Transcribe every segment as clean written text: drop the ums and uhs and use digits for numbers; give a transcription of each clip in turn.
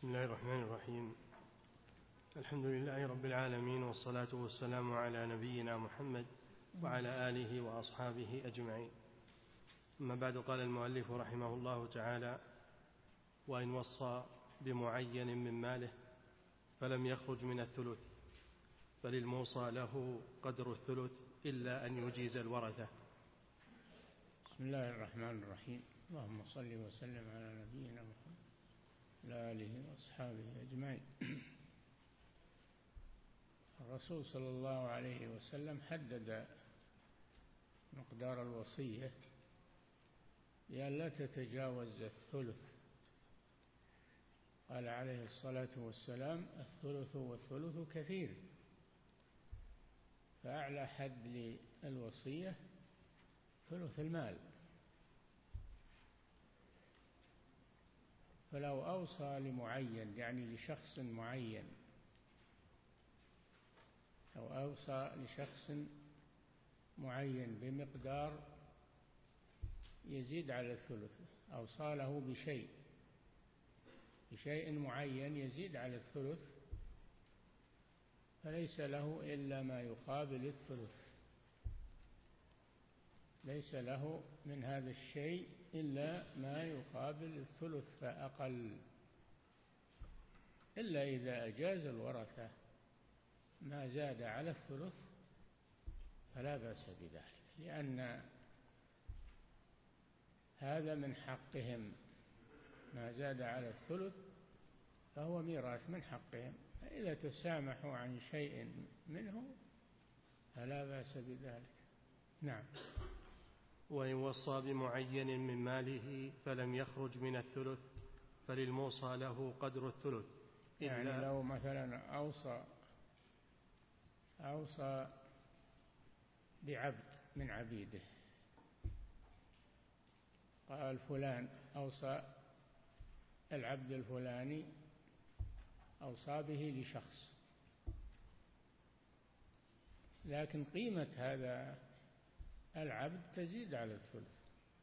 بسم الله الرحمن الرحيم. الحمد لله رب العالمين، والصلاة والسلام على نبينا محمد وعلى آله وأصحابه أجمعين. أما بعد، قال المؤلف رحمه الله تعالى: وإن وصى بمعين من ماله فلم يخرج من الثلث فللموصى له قدر الثلث إلا أن يجيز الورثة. بسم الله الرحمن الرحيم. اللهم صل وسلم على نبينا محمد وعلى آله وأصحابه أجمعين. الرسول صلى الله عليه وسلم حدد مقدار الوصية بأن لا تتجاوز الثلث. قال عليه الصلاة والسلام: الثلث والثلث كثير. فأعلى حد للوصية ثلث المال. فلو أوصى لمعين، يعني لشخص معين، أو أوصى لشخص معين بمقدار يزيد على الثلث، أوصى له بشيء معين يزيد على الثلث، فليس له إلا ما يقابل الثلث. ليس له من هذا الشيء إلا ما يقابل الثلث فأقل، إلا إذا أجاز الورثة ما زاد على الثلث فلا بأس بذلك، لأن هذا من حقهم. ما زاد على الثلث فهو ميراث من حقهم، فإذا تسامحوا عن شيء منه فلا بأس بذلك. نعم. وإن وصى بمعين من ماله فلم يخرج من الثلث فللموصى له قدر الثلث. يعني لو مثلا أوصى بعبد من عبيده، قال فلان أوصى العبد الفلاني، أوصى به لشخص، لكن قيمة هذا العبد تزيد على الثلث،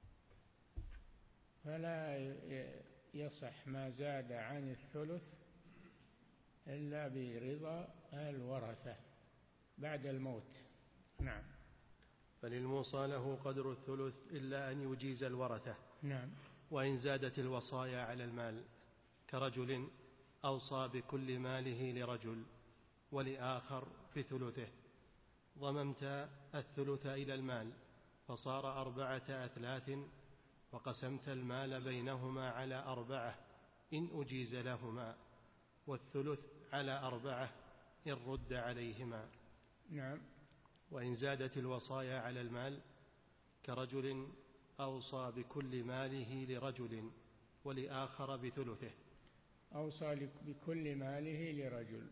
فلا يصح ما زاد عن الثلث إلا برضا الورثة بعد الموت. نعم. فللموصى له قدر الثلث إلا أن يجيز الورثة. نعم. وإن زادت الوصايا على المال، كرجل أوصى بكل ماله لرجل ولآخر بثلثه، ضممت الثلث إلى المال فصار 4 أثلاث، وقسمت المال بينهما على 4 إن أجيز لهما، والثلث على 4 إن رد عليهما. نعم. وإن زادت الوصايا على المال، كرجل أوصى بكل ماله لرجل ولآخر بثلثه. أوصى بكل ماله لرجل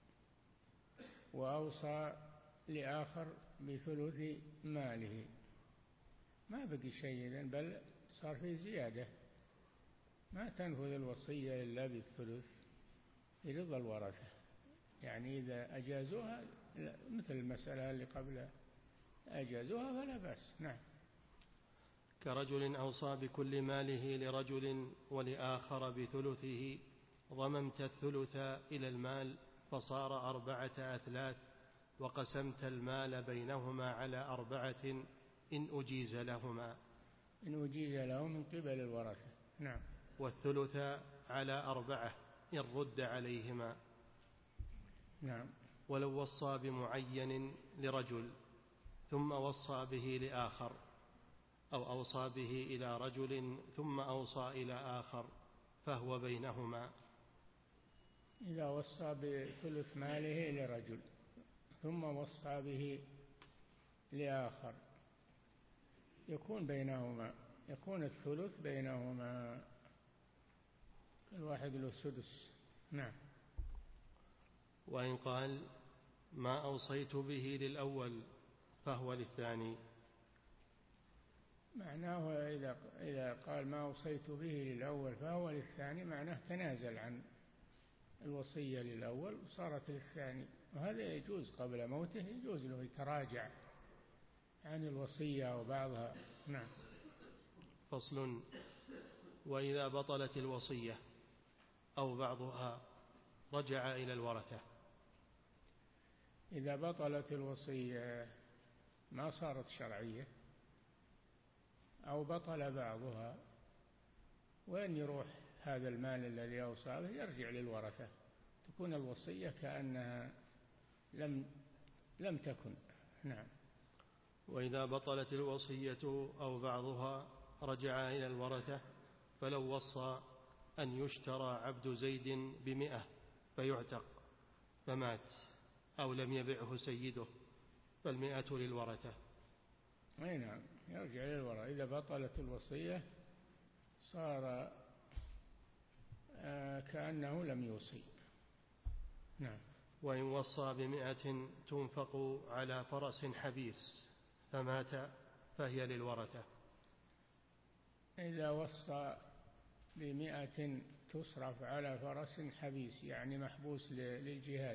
وأوصى لآخر بثلث ماله، ما بقي شيء، بل صار فيه زيادة. ما تنفذ الوصية إلا بالثلث برضا الورثة، يعني إذا أجازوها مثل المسألة اللي قبل أجازوها فلا بأس. نعم. كرجل أوصى بكل ماله لرجل ولآخر بثلثه، ضممت الثلث إلى المال فصار 4 أثلاث، وقسمت المال بينهما على 4 إن أجيز لهما. إن أجيز له من قبل الورثة. نعم. والثلث على 4 إن رد عليهما. نعم. ولو وصى بمعين لرجل ثم وصى به لآخر، أو أوصى به إلى رجل ثم أوصى إلى آخر، فهو بينهما. إذا وصى بثلث ماله لرجل ثم وصى به لآخر يكون الثلث بينهما، الواحد له سدس. نعم. وإن قال ما أوصيت به للأول فهو للثاني، معناه إذا قال ما أوصيت به للأول فهو للثاني، معناه تنازل عن الوصية للأول وصارت للثاني، وهذا يجوز قبل موته، يجوز له يتراجع عن الوصية وبعضها. نعم. فصل. وإذا بطلت الوصية أو بعضها رجع إلى الورثة. إذا بطلت الوصية ما صارت شرعية أو بطل بعضها، وين يروح هذا المال الذي أوصى به؟ يرجع للورثة، تكون الوصية كأنها لم تكن. نعم. وإذا بطلت الوصية أو بعضها رجع إلى الورثة، فلو وصى أن يشترى عبد زيد ب100 فيعتق فمات أو لم يبعه سيده، فال100 للورثة. أي نعم، يرجع للورثة. إذا بطلت الوصية صار كأنه لم يوصي. نعم. وإن وصى ب100 تنفق على فرس حبيس فمات فهي للورثة. إذا وصى ب100 تصرف على فرس حبيس، يعني محبوس للجهاد،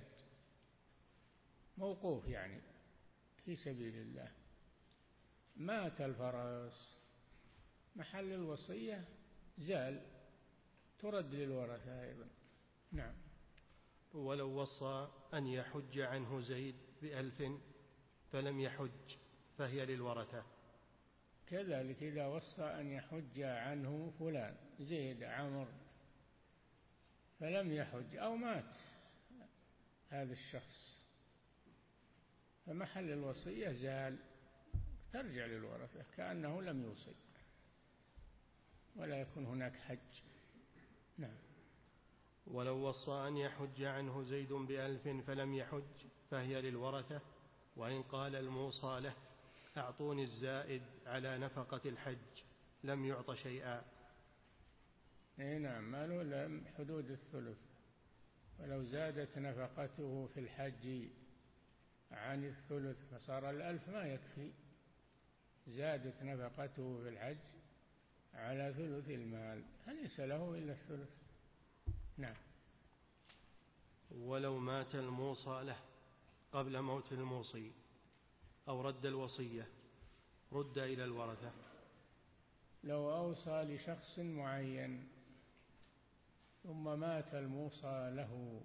موقوف يعني في سبيل الله، مات الفرس، محل الوصية زال، ترد للورثة أيضا. نعم. ولو وصى أن يحج عنه زيد ب1000 فلم يحج فهي للورثة. كذلك إذا وصى أن يحج عنه فلان زيد عمر فلم يحج أو مات هذا الشخص، فمحل الوصية زال، ترجع للورثة كأنه لم يوصي، ولا يكون هناك حج. نعم. ولو وصى أن يحج عنه زيد ب1000 فلم يحج فهي للورثة. وإن قال الموصى له أعطوني الزائد على نفقة الحج لم يعط شيئا. نعم، ماله لم حدود الثلث، ولو زادت نفقته في الحج عن الثلث فصار 1000 ما يكفي، زادت نفقته في الحج على ثلث المال فليس له إلا الثلث. نعم. ولو مات الموصى له قبل موت الموصي أو رد الوصية رد إلى الورثة. لو أوصى لشخص معين ثم مات الموصى له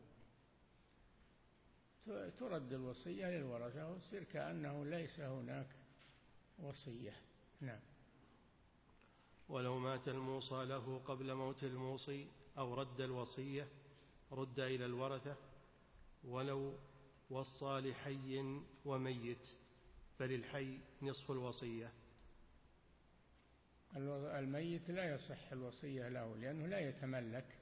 ترد الوصية للورثة ويصير كأنه ليس هناك وصية. نعم. ولو مات الموصى له قبل موت الموصي أو رد الوصية رد إلى الورثة. ولو وصى لحي وميت فللحي نصف الوصية. الميت لا يصح الوصية له لأنه لا يتملك،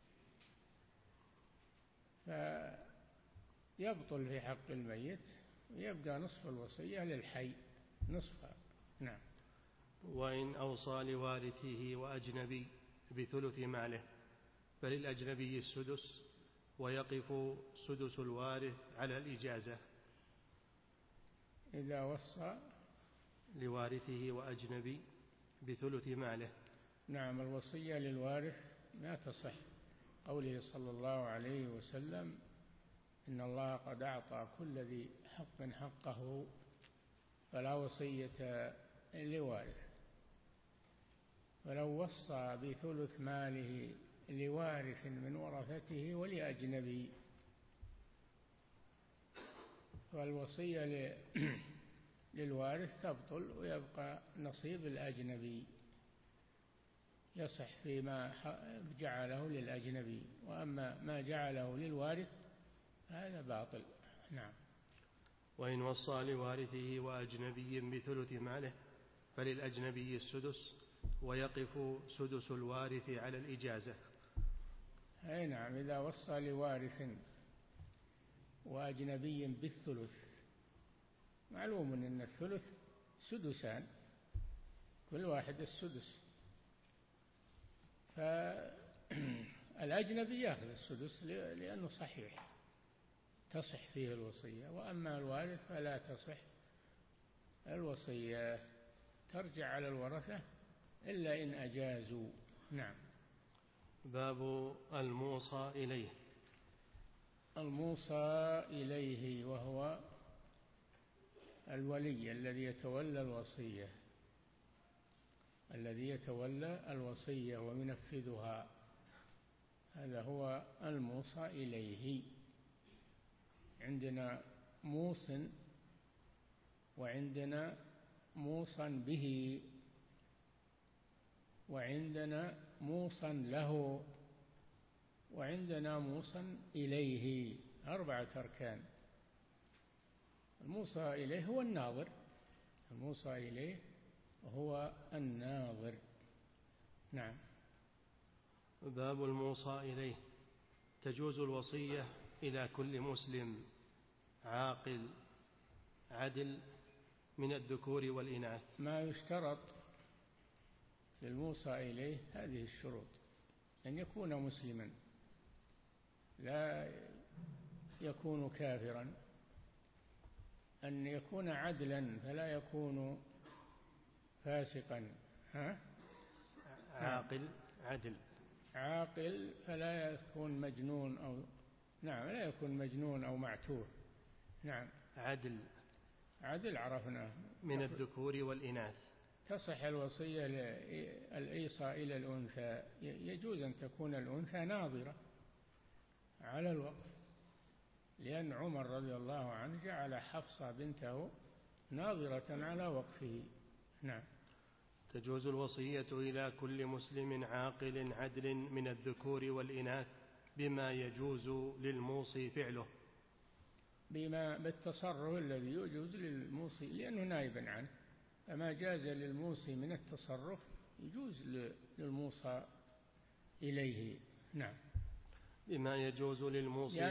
فيبطل في حق الميت ويبقى نصف الوصية للحي نصفها. نعم. وإن أوصى لوارثه وأجنبي بثلث ماله فللأجنبي السدس ويقف سدس الوارث على الإجازة. إذا وصى لوارثه وأجنبي بثلث ماله. نعم، الوصية للوارث لا تصح، قوله صلى الله عليه وسلم إن الله قد أعطى كل ذي حق حقه فلا وصية لوارث. ولو وصى بثلث ماله لوارث من ورثته ولأجنبي فالوصية للوارث تبطل ويبقى نصيب الأجنبي، يصح فيما جعله للأجنبي، وأما ما جعله للوارث هذا باطل. نعم. وإن وصى لوارثه وأجنبي بثلث ماله فللأجنبي السدس ويقف سدس الوارث على الإجازة. أي نعم، إذا وصى لوارث وأجنبي بالثلث، معلوم أن الثلث سدسان كل واحد السدس، فالأجنبي يأخذ السدس لأنه صحيح تصح فيه الوصية، وأما الوارث فلا تصح الوصية، ترجع على الورثة إلا إن أجازوا. نعم. باب الموصى إليه. الموصى إليه وهو الولي الذي يتولى الوصية، الذي يتولى الوصية وينفذها، هذا هو الموصى إليه. عندنا موص وعندنا موصى به وعندنا موصى له وعندنا موصى إليه، 4 أركان. الموصى إليه هو الناظر، الموصى إليه هو الناظر. نعم. باب الموصى إليه. تجوز الوصية إلى كل مسلم عاقل عدل من الذكور والإناث. ما يشترط للموصى إليه هذه الشروط: أن يكون مسلما، لا يكون كافرا، أن يكون عدلا فلا يكون فاسقا، عاقل فلا يكون مجنون أو لا يكون مجنون أو معتوه. نعم. عدل عرفناه من الذكور والإناث. تصح الوصية الإيصاء إلى الأنثى، يجوز أن تكون الأنثى ناظرة على الوقف، لأن عمر رضي الله عنه جعل حفصة بنته ناظرة على وقفه. نعم. تجوز الوصية إلى كل مسلم عاقل عدل من الذكور والإناث بما يجوز للموصي فعله. بالتصرف الذي يجوز للموصي لأنه نائبا عنه، فما جاز للموصي من التصرف يجوز للموصى إليه. نعم. بما يجوز للموصي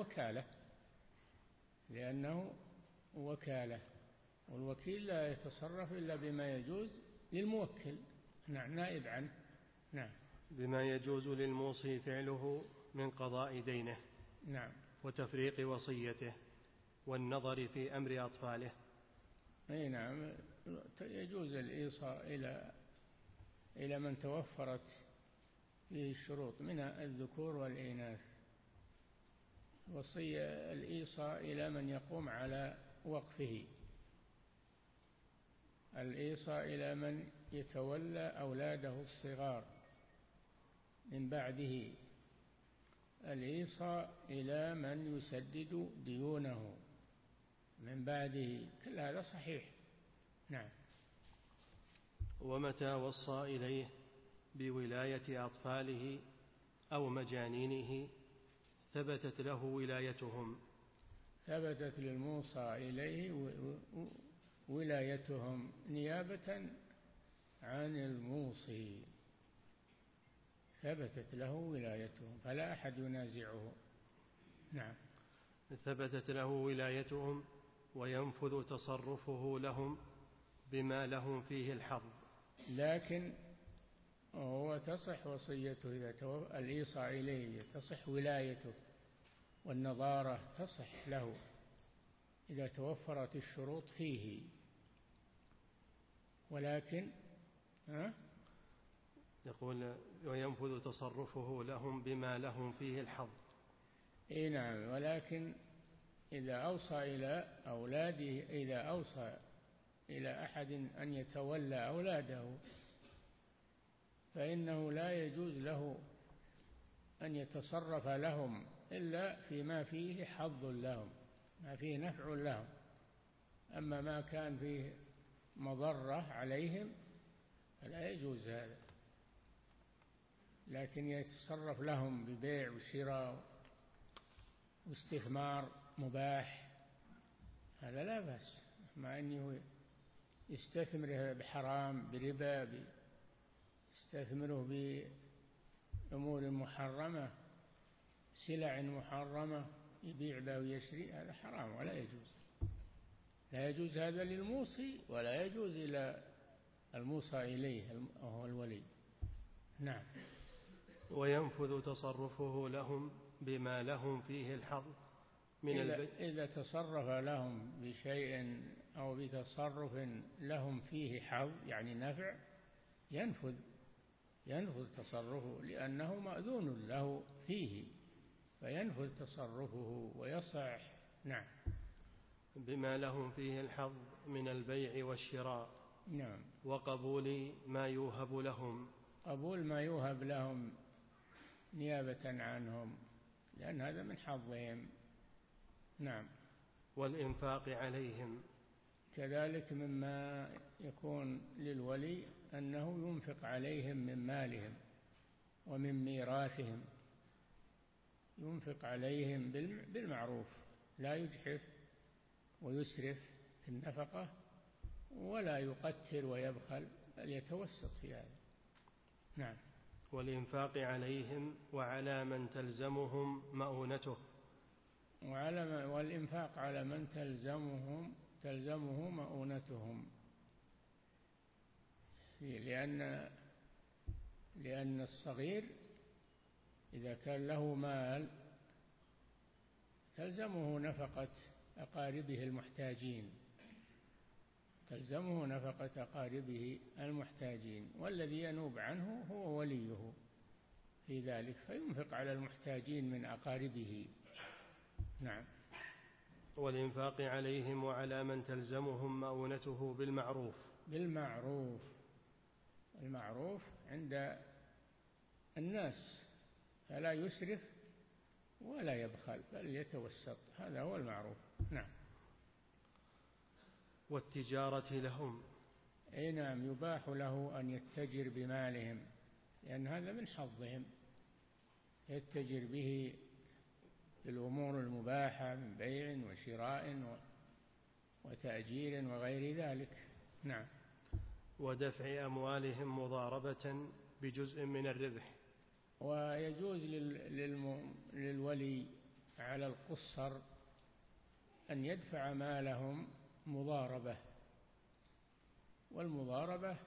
لأنه وكالة، والوكيل لا يتصرف إلا بما يجوز للموكل. نعم. نائب عنه. نعم. بما يجوز للموصي فعله من قضاء دينه. نعم. وتفريق وصيته والنظر في أمر أطفاله. أي نعم. يجوز الإيصاء إلى من توفرت فيه الشروط من الذكور والإناث. وصية الإيصاء إلى من يقوم على وقفه، الإيصاء إلى من يتولى أولاده الصغار من بعده، الإيصاء إلى من يسدد ديونه من بعده، كل هذا صحيح. نعم. ومتى وصى إليه بولاية أطفاله أو مجانينه ثبتت له ولايتهم. ثبتت للموصى إليه ولايتهم نيابة عن الموصي، ثبتت له ولايتهم فلا أحد ينازعه. نعم. ثبتت له ولايتهم وينفذ تصرفه لهم بما لهم فيه الحظ. لكن هو تصح وصيته إذا الإيصاء إليه، تصح ولايته والنظارة تصح له إذا توفرت الشروط فيه، ولكن يقول وينفذ تصرفه لهم بما لهم فيه الحظ. إيه نعم. ولكن إذا أوصى إلى أولاده، إذا أوصى إلى أحد أن يتولى أولاده فإنه لا يجوز له أن يتصرف لهم إلا فيما فيه حظ لهم، ما فيه نفع لهم. أما ما كان فيه مضرة عليهم فلا يجوز هذا، لكن يتصرف لهم ببيع وشراء واستثمار مباح هذا لا بأس، مع أنه يستثمره بحرام بربا، يستثمره بأمور محرمة، سلع محرمة يبيع به ويشري، هذا حرام ولا يجوز. لا يجوز هذا للموصي ولا يجوز إلى الموصى إليه وهو الولي. نعم. وينفذ تصرفه لهم بما لهم فيه الحظ من إذا تصرف لهم بشيء أو بتصرف لهم فيه حظ يعني نفع ينفذ تصرفه لأنه مأذون له فيه، فينفذ تصرفه ويصح. نعم. بما لهم فيه الحظ من البيع والشراء. نعم. وقبول ما يوهب لهم. قبول ما يوهب لهم نيابة عنهم، لأن هذا من حظهم. نعم. والإنفاق عليهم، كذلك مما يكون للولي أنه ينفق عليهم من مالهم ومن ميراثهم، ينفق عليهم بالمعروف، لا يجحف ويسرف في النفقة، ولا يقتر ويبخل، بل يتوسط في هذا. نعم. والإنفاق عليهم وعلى من تلزمهم مؤونته، والإنفاق على من تلزمه مؤونتهم، لأن الصغير إذا كان له مال تلزمه نفقة أقاربه المحتاجين، والذي ينوب عنه هو وليه في ذلك، فينفق على المحتاجين من أقاربه. نعم. والإنفاق عليهم وعلى من تلزمهم مؤونته بالمعروف عند الناس، فلا يسرف ولا يبخل، بل يتوسط، هذا هو المعروف. نعم. والتجارة لهم، أي نعم، يباح له أن يتجر بمالهم، لأن هذا من حظهم، يتجر به في الأمور المباحة من بيع وشراء وتأجير وغير ذلك. نعم. ودفع أموالهم مضاربة بجزء من الربح، ويجوز للولي على القصر أن يدفع مالهم مضاربة، والمضاربة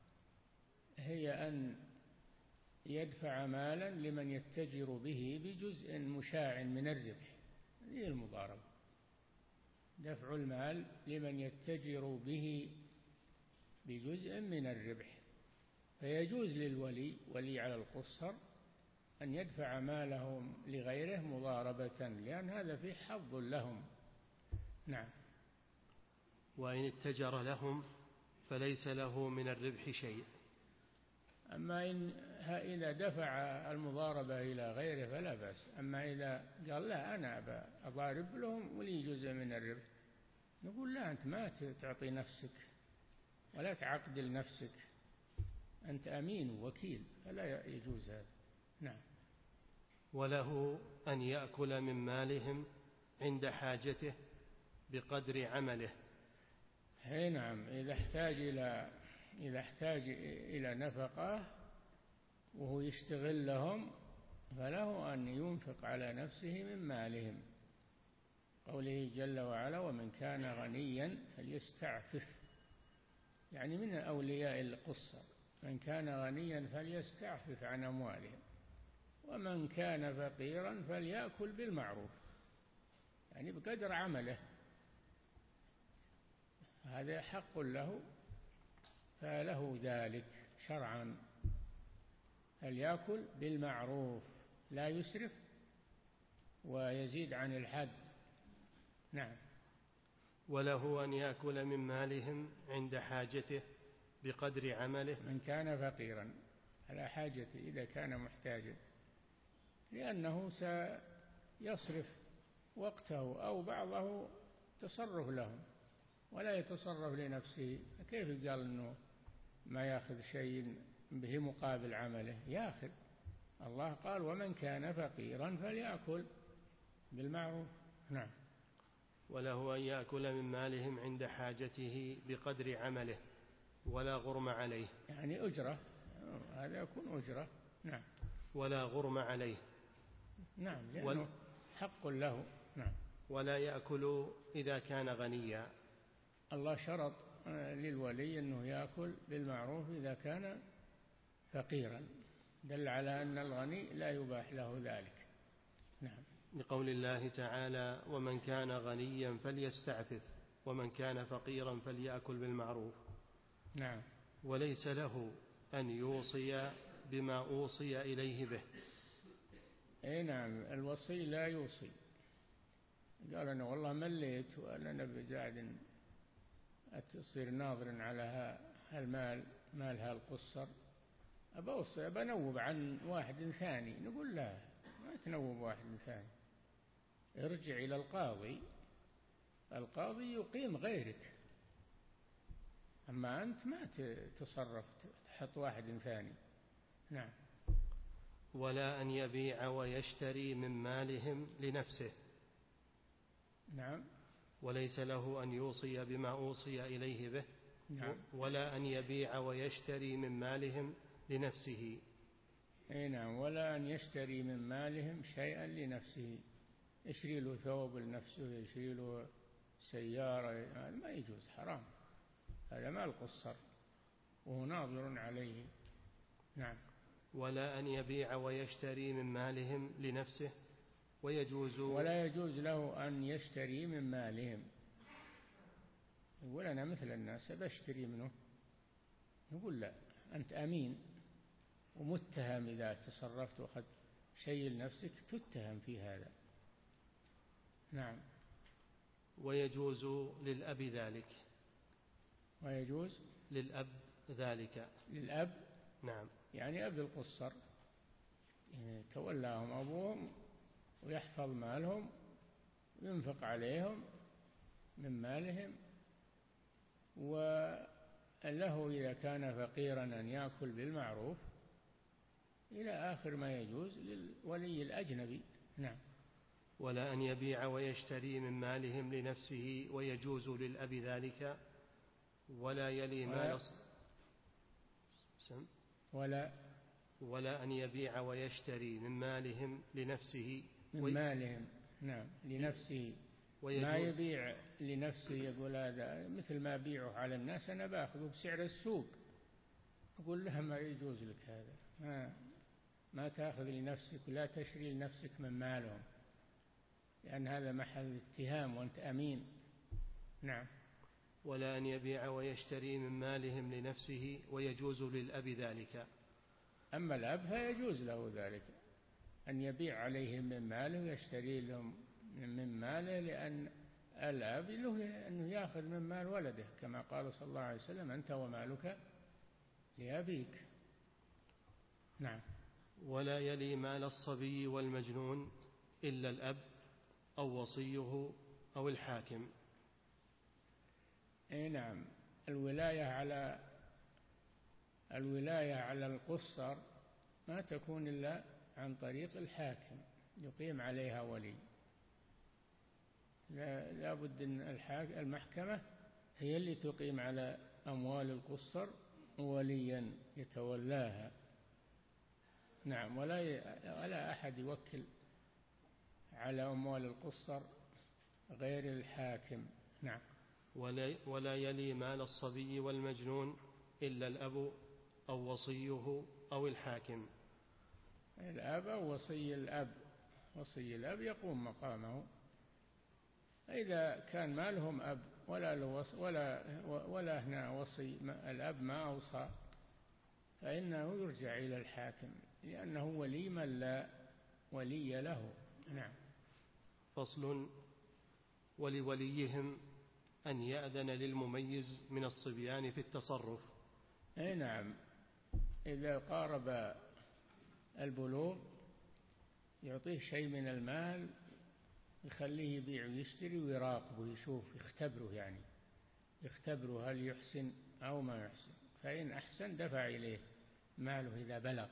هي أن يدفع مالا لمن يتجر به بجزء مشاع من الربح، هذه المضاربة، دفع المال لمن يتجر به بجزء من الربح. فيجوز للولي، ولي على القصر، أن يدفع مالهم لغيره مضاربة، لأن هذا فيه حظ لهم. نعم. وإن اتجر لهم فليس له من الربح شيء. أما إذا دفع المضاربة إلى غيره فلا بأس، أما إذا قال لا أنا أضارب لهم ولي جزء من الربح، نقول لا، أنت ما تعطي نفسك ولا تعقد لنفسك، أنت أمين ووكيل، فلا يجوز هذا. نعم. وله أن يأكل من مالهم عند حاجته بقدر عمله. نعم. إذا احتاج إلى نفقة وهو يشتغل لهم فله أن ينفق على نفسه من مالهم، قوله جل وعلا: ومن كان غنيا فليستعفف، يعني من أولياء القصة، من كان غنيا فليستعفف عن أموالهم، ومن كان فقيرا فليأكل بالمعروف، يعني بقدر عمله، هذا حق له، فله ذلك شرعا، فليأكل بالمعروف لا يسرف ويزيد عن الحد. نعم. وله أن يأكل من مالهم عند حاجته بقدر عمله، من كان فقيرا على حاجته إذا كان محتاجا، لأنه سيصرف وقته أو بعضه تصرف لهم ولا يتصرف لنفسه، كيف قال أنه ما يأخذ شيء به مقابل عمله؟ يأخذ. الله قال: ومن كان فقيرا فليأكل بالمعروف. نعم. وله أن يأكل من مالهم عند حاجته بقدر عمله ولا غرم عليه، يعني أجرة، هذا يكون أجرة. نعم. ولا غرم عليه. نعم، لأنه حق له. نعم. ولا يأكل إذا كان غنيا، الله شرط للولي أنه يأكل بالمعروف إذا كان فقيرا، دل على أن الغني لا يباح له ذلك. نعم. لقول الله تعالى: ومن كان غنيا فليستعفف ومن كان فقيرا فليأكل بالمعروف. نعم. وليس له أن يوصي بما أوصي إليه به. نعم، الوصي لا يوصي، قال أنا والله مليت وأنا بزاد أتصير ناظر على هالمال، مال هالقصر، بنوب عن واحد ثاني، نقول لا، ما تنوب واحد ثاني، ارجع إلى القاضي، القاضي يقيم غيرك، أما أنت ما تصرف تحط واحد ثاني. نعم. ولا أن يبيع ويشتري من مالهم لنفسه. نعم. وليس له أن يوصي بما أوصي إليه به. نعم. ولا أن يبيع ويشتري من مالهم لنفسه. أي نعم، ولا أن يشتري من مالهم شيئا لنفسه، يشري له ثوب لنفسه، يشري له سيارة، هذا ما يجوز، حرام، هذا مال قصر وهو ناظر عليه. نعم. ولا أن يبيع ويشتري من مالهم لنفسه، ولا يجوز له أن يشتري من مالهم، يقول أنا مثل الناس بشتري منه، نقول لا، أنت أمين ومتهم، إذا تصرفت وأخذت شيء لنفسك تتهم في هذا. نعم. ويجوز للأب ذلك. ويجوز للأب ذلك. للأب. نعم. يعني أب القصر تولاهم أبوهم ويحفظ مالهم وينفق عليهم من مالهم، وله إذا كان فقيرا أن يأكل بالمعروف إلى آخر ما يجوز للولي الأجنبي. نعم. ولا أن يبيع ويشتري من مالهم لنفسه، ويجوز للأب ذلك. ولا يلي مال ولا أن يبيع ويشتري من مالهم لنفسه. من مالهم. نعم، لنفسه. ما يبيع لنفسه، يقول هذا مثل ما أبيعه على الناس، أنا بأخذه بسعر السوق، أقول لها ما يجوز لك هذا، ما تأخذ لنفسك، لا تشري لنفسك من مالهم، لأن هذا محل اتهام وأنت أمين. نعم. ولا أن يبيع ويشتري من مالهم لنفسه، ويجوز للأب ذلك. أما الأب فيجوز له ذلك، أن يبيع عليهم من ماله ويشتري لهم من ماله، لأن الأب له أنه يأخذ من مال ولده، كما قال صلى الله عليه وسلم أنت ومالك لأبيك. نعم. ولا يلي مال الصبي والمجنون إلا الأب أو وصيه أو الحاكم. أي نعم. الولاية على القصر ما تكون إلا عن طريق الحاكم، يقيم عليها ولي، لا بد أن المحكمة هي اللي تقيم على أموال القصر وليا يتولاها. نعم. ولا أحد يوكل على أموال القصر غير الحاكم. نعم. ولا يلي مال الصبي والمجنون إلا الأب أو وصيه أو الحاكم. الأب أو وصي الأب، وصي الأب يقوم مقامه. إذا كان ما لهم أب ولا هنا وصي، الأب ما أوصى، فإنه يرجع إلى الحاكم، لأنه ولي من لا ولي له. نعم. فصل. ولوليهم أن يأذن للمميز من الصبيان في التصرف. أي نعم. إذا قارب البلوغ يعطيه شيء من المال، يخليه يبيع ويشتري ويراقبه، يشوف، يختبره، يعني يختبره هل يحسن أو ما يحسن، فإن أحسن دفع إليه ماله إذا بلغ.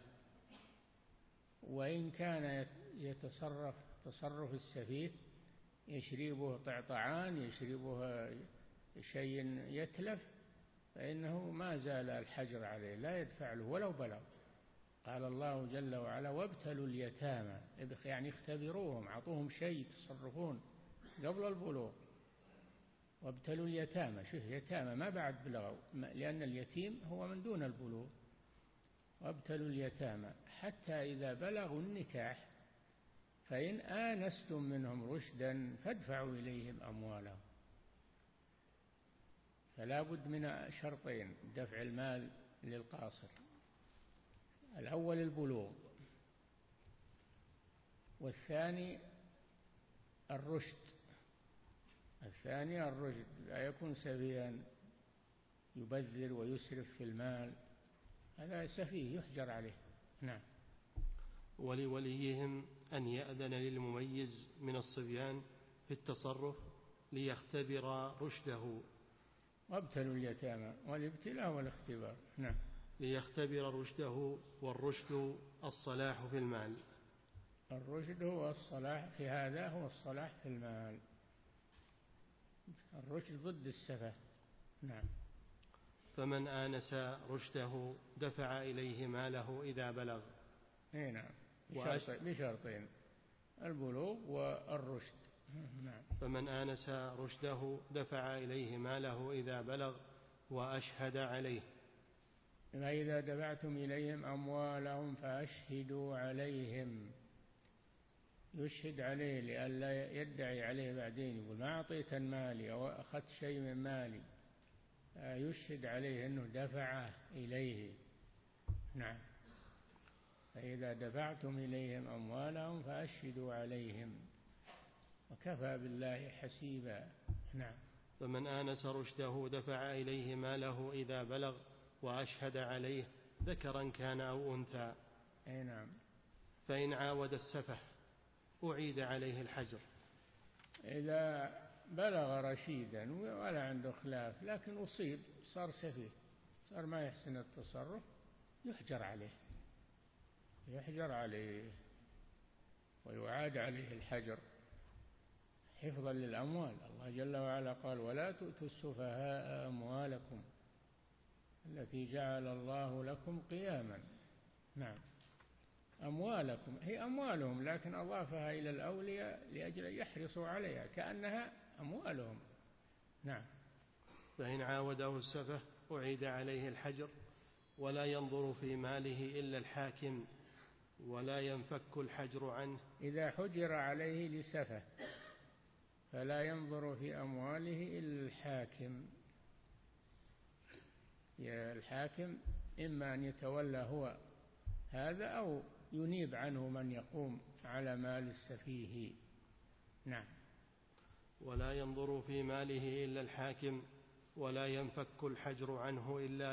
وإن كان يتصرف تصرف السفيه، يشربه طعطعان، يشربه شيء يتلف، فإنه ما زال الحجر عليه، لا يدفع له ولو بلغ. قال الله جل وعلا وابتلوا اليتامى، يعني اختبروهم، أعطوهم شيء يتصرفون قبل البلوغ. وابتلوا اليتامى، شوف يتامى ما بعد بلغوا، لأن اليتيم هو من دون البلوغ. وابتلوا اليتامى حتى إذا بلغوا النكاح، فإن آنستم منهم رشدا فادفعوا إليهم أموالهم. فلا بد من شرطين دفع المال للقاصر: الأول البلوغ، والثاني الرشد. لا يكون سفيها يبذر ويسرف في المال، هذا سفيه يحجر عليه. نعم. ولوليهم أن يأذن للمميز من الصبيان في التصرف ليختبر رشده. وابتلوا اليتامى، والابتلاء والاختبار. نعم. ليختبر رشده، والرشد الصلاح في المال. الرشد هو الصلاح في هذا، هو الصلاح في المال. الرشد ضد السفه. نعم. فمن آنس رشده دفع إليه ماله إذا بلغ. نعم، بشرطين: البلوغ والرشد. نعم. فمن آنس رشده دفع إليه ماله إذا بلغ وأشهد عليه. فإذا دفعتم إليهم أموالهم فأشهدوا عليهم. يشهد عليه لئلا يدعي عليه بعدين يقول ما أعطيت مالي أو أخذت شيء من مالي، يشهد عليه أنه دفعه إليه. نعم. فإذا دفعتم إليهم أموالهم فأشهدوا عليهم وكفى بالله حسيبا. نعم. فمن آنس رشده دفع إليه ماله إذا بلغ وأشهد عليه ذكرا كان أو أنثى. نعم. فإن عاود السفه أعيد عليه الحجر. إذا بلغ رشيدا ولا عنده خلاف لكن أصيب صار سفيه، صار ما يحسن التصرف، يحجر عليه ويعاد عليه الحجر حفظا للأموال. الله جل وعلا قال ولا تؤتوا السفهاء أموالكم التي جعل الله لكم قياما. نعم. أموالكم هي أموالهم، لكن أضافها إلى الأولياء لأجل يحرصوا عليها كأنها أموالهم. نعم. فإن عاوده السفه أعيد عليه الحجر، ولا ينظر في ماله إلا الحاكم، ولا ينفك الحجر عنه. إذا حجر عليه لسفه فلا ينظر في أمواله إلا الحاكم. الحاكم إما أن يتولى هو هذا أو ينيب عنه من يقوم على مال السفيه. نعم. ولا ينظر في ماله إلا الحاكم، ولا ينفك الحجر عنه إلا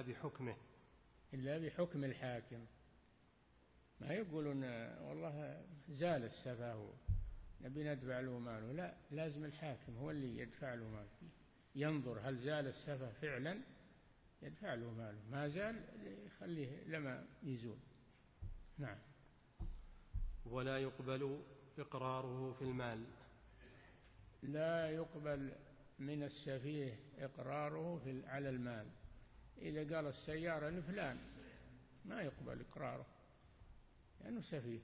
بحكم الحاكم. ما يقولون والله زال السفاه نبي ندفع له ماله، لا، لازم الحاكم هو اللي يدفع له ماله، ينظر هل زال السفه فعلا يدفع له ماله، ما زال يخليه لما يزول. نعم. ولا يقبل إقراره في المال. لا يقبل من السفيه إقراره على المال. إذا قال السيارة لفلان ما يقبل إقراره لأنه سفيه.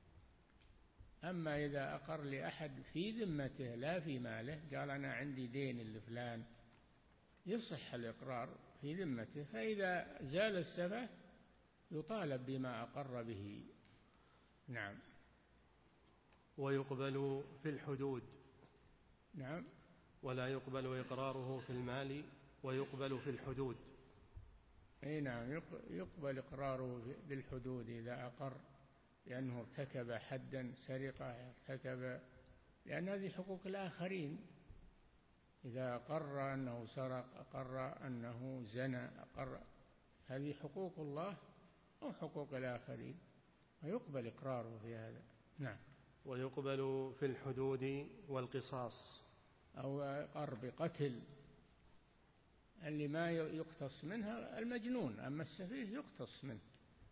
أما إذا أقر لأحد في ذمته لا في ماله، قال أنا عندي دين لفلان، يصح الإقرار في ذمته، فإذا زال السفه يطالب بما أقر به. نعم. ويقبل في الحدود. نعم. ولا يقبل إقراره في المال، ويقبل في الحدود. نعم، يقبل إقراره بالحدود إذا أقر لأنه ارتكب حدا سرقة، لأن هذه حقوق الآخرين. إذا أقر أنه سرق، أقر أنه زنى، أقر، هذه حقوق الله أو حقوق الآخرين، ويقبل إقراره في هذا. نعم. ويقبل في الحدود والقصاص. أو أقر بقتل، اللي ما يقتص منها المجنون، أما السفيه يقتص منه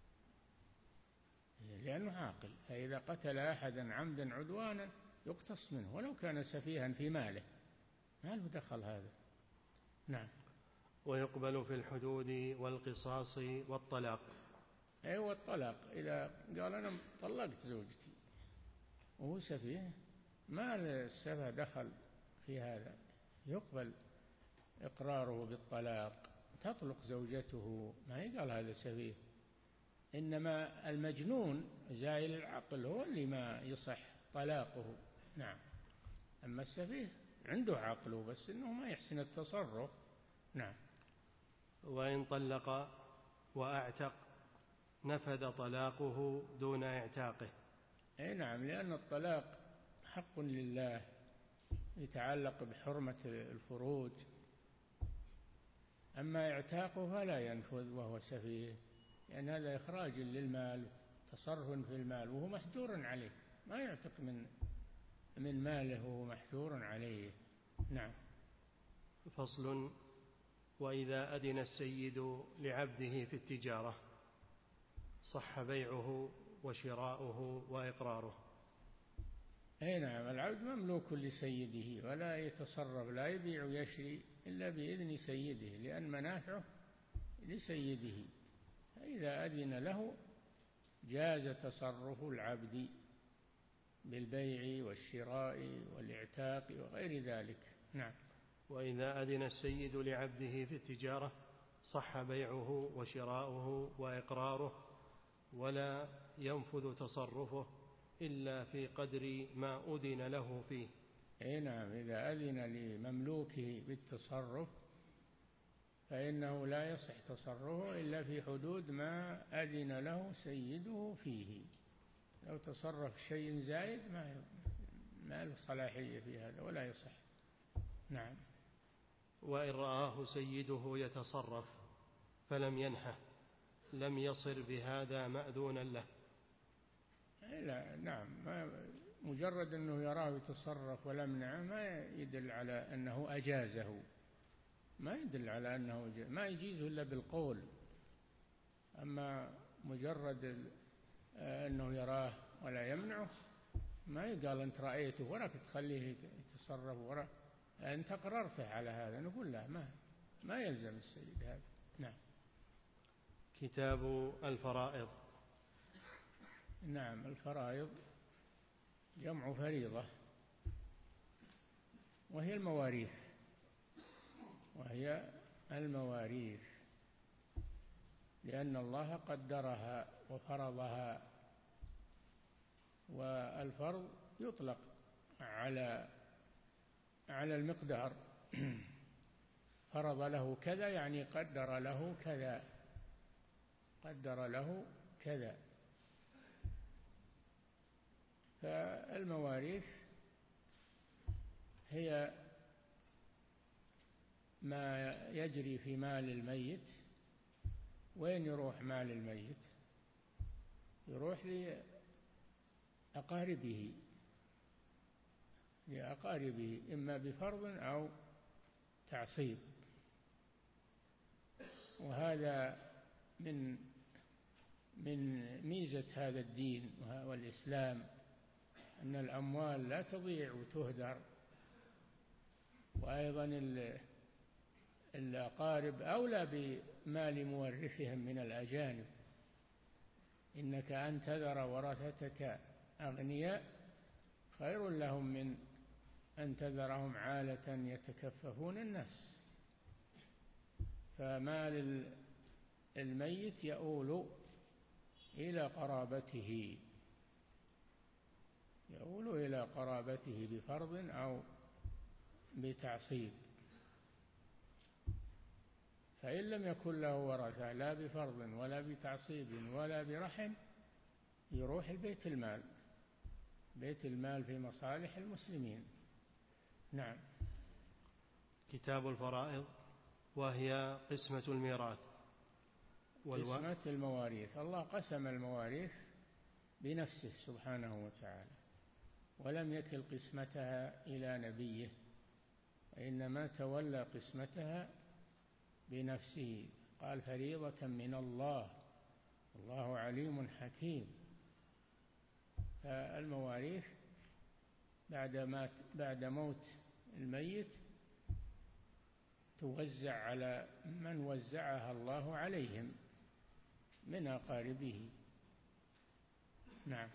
لأنه عاقل، فإذا قتل أحدا عمدا عدوانا يقتص منه ولو كان سفيها في ماله، ما له دخل هذا. نعم. ويقبل في الحدود والقصاص والطلاق. أيوة، الطلاق إذا قال أنا طلقت زوجتي وهو سفيه، ما السفه دخل في هذا، يقبل إقراره بالطلاق، تطلق زوجته، ما يقال هذا سفيه. إنما المجنون زائل العقل هو اللي ما يصح طلاقه. نعم. أما السفيه عنده عقله بس إنه ما يحسن التصرف. نعم. وإن طلق وأعتق نفذ طلاقه دون اعتاقه. نعم، لأن الطلاق حق لله يتعلق بحرمة الفروج، أما اعتاقه فلا ينفذ وهو سفيه. لأن هذا إخراج للمال، تصرف في المال وهو محجور عليه، ما يعتق من ماله وهو محجور عليه. نعم. فصل: وإذا أذن السيد لعبده في التجارة صح بيعه وشراؤه وإقراره. أي نعم، العبد مملوك لسيده ولا يتصرف، لا يبيع ويشري إلا بإذن سيده، لأن منافعه لسيده. فإذا أذن له جاز تصرف العبد بالبيع والشراء والإعتاق وغير ذلك. نعم. وإذا أذن السيد لعبده في التجارة صح بيعه وشراؤه وإقراره، ولا ينفذ تصرفه إلا في قدر ما أذن له فيه. أي نعم، إذا أذن لمملوكه بالتصرف فإنه لا يصح تصرفه إلا في حدود ما أذن له سيده فيه. لو تصرف شيء زايد ما له صلاحية في هذا ولا يصح. نعم. وإن رآه سيده يتصرف فلم ينهه لم يصر بهذا مأذونا له. لا، نعم، مجرد أنه يراه يتصرف ولم نعم ما يدل على أنه أجازه، ما يدل على أنه ما يجيزه إلا بالقول. أما مجرد أنه يراه ولا يمنعه ما يقال أنت رأيته وراك تخليه يتصرف وراك، أنت قررته على هذا، نقول لا، ما يلزم السيد هذا. نعم. كتاب الفرائض. نعم، الفرائض جمع فريضة، وهي المواريث، لأن الله قدرها وفرضها. والفرض يطلق على المقدار، فرض له كذا يعني قدر له كذا. فالمواريث هي ما يجري في مال الميت. وين يروح مال الميت؟ يروح لأقاربه إما بفرض أو تعصيب. وهذا من ميزة هذا الدين والإسلام، أن الأموال لا تضيع وتهدر. وأيضا الأقارب أولى بمال مورثهم من الأجانب. إنك أن تذر ورثتك أغنياء خير لهم من أن تذرهم عالة يتكففون الناس. فمال الميت يؤول إلى قرابته بفرض أو بتعصيب. فإن لم يكن له ورثة لا بفرض ولا بتعصيب ولا برحم يروح بيت المال في مصالح المسلمين. نعم. كتاب الفرائض، وهي قسمة الميراث. قسمة المواريث. الله قسم المواريث بنفسه سبحانه وتعالى، ولم يكل قسمتها إلى نبيه، وإنما تولى قسمتها بنفسه. قال فريضة من الله والله عليم حكيم. فالمواريث بعد موت الميت توزع على من وزعها الله عليهم من أقاربه. نعم.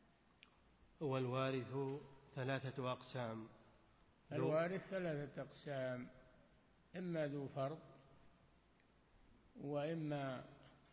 والوارث 3 أقسام. الوارث 3 أقسام: إما ذو فرض، وإما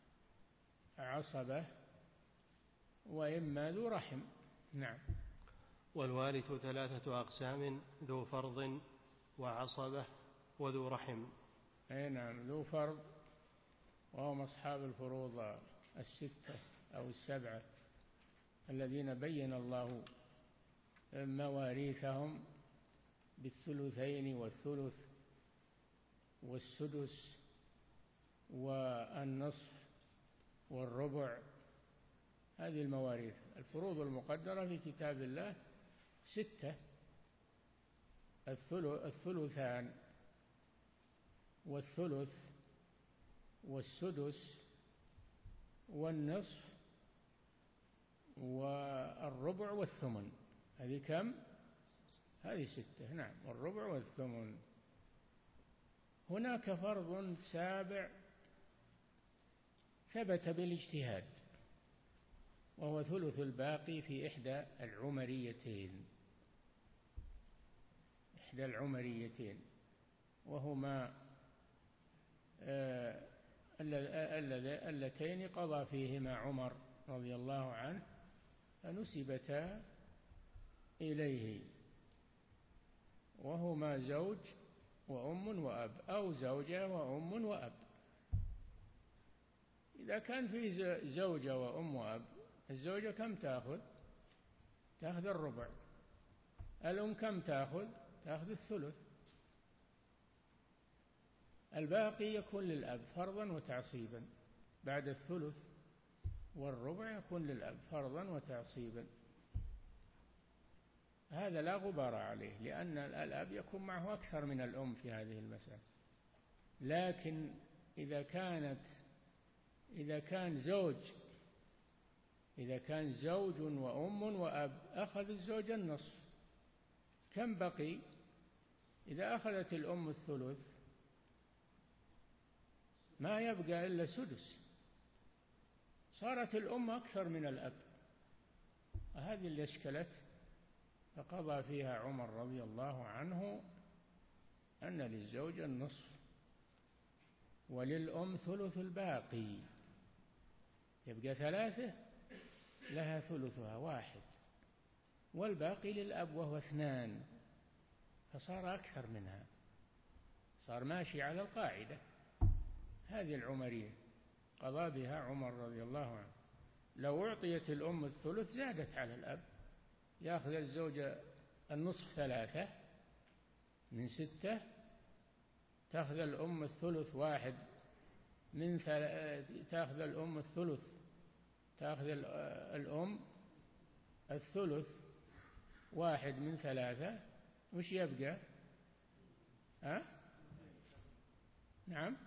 عصبة، وإما ذو رحم. نعم. والوارث 3 أقسام: ذو فرض وعصبة وذو رحم. أي نعم، ذو فرض وهم أصحاب الفروض 6 أو 7 الذين بين الله مواريثهم بالثلثين والثلث والسدس والنصف والربع. هذه المواريث. الفروض المقدرة في كتاب الله 6: الثلثان والثلث والسدس والنصف والربع والثمن. هذه كم؟ هذه 6. نعم، والربع والثمن. هناك فرض سابع ثبت بالاجتهاد، وهو ثلث الباقي في إحدى العمريتين، وهما اللتين قضى فيهما عمر رضي الله عنه فنسبتا إليه، وهما زوج وأم وأب، أو زوجة وأم وأب. إذا كان في زوجة وأم وأب، الزوجة كم تأخذ؟ تأخذ الربع. الأم كم تأخذ؟ تأخذ الثلث. الباقي يكون للأب فرضا وتعصيبا. بعد الثلث والربع يكون للأب فرضا وتعصيبا. هذا لا غبار عليه، لأن الأب يكون معه أكثر من الأم في هذه المسألة. لكن إذا كان زوج وأم وأب، أخذ الزوج النصف. كم بقي؟ إذا أخذت الأم الثلث ما يبقى إلا سدس، صارت الأم أكثر من الأب. هذه اللي أشكلت، فقضى فيها عمر رضي الله عنه أن للزوج النصف وللأم ثلث الباقي. يبقى 3 لها ثلثها 1، والباقي للأب وهو 2، فصار أكثر منها، صار ماشي على القاعدة. هذه العمرية قضى بها عمر رضي الله عنه. لو أعطيت الأم الثلث زادت على الأب، يأخذ الزوج النصف 3 من 6، تأخذ الأم الثلث 1 من تأخذ الأم الثلث، تأخذ الأم الثلث 1 من 3. وش يبقى؟ نعم،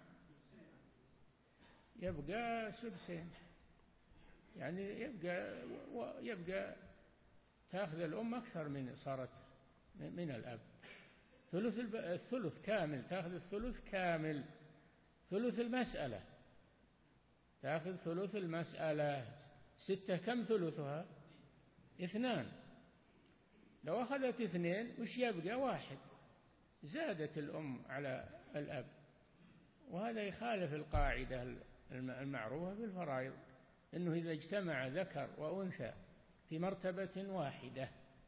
يبقى سدسين. يعني يبقى تأخذ الأم أكثر من صارت من الأب. الثلث كامل، تأخذ الثلث كامل. ثلث المسألة، تأخذ ثلث المسألة. 6 كم ثلثها؟ 2. لو أخذت 2 وش يبقى؟ 1. زادت الأم على الأب، وهذا يخالف القاعدة المعروفة بالفرائض، أنه إذا اجتمع ذكر وأنثى في مرتبة واحدة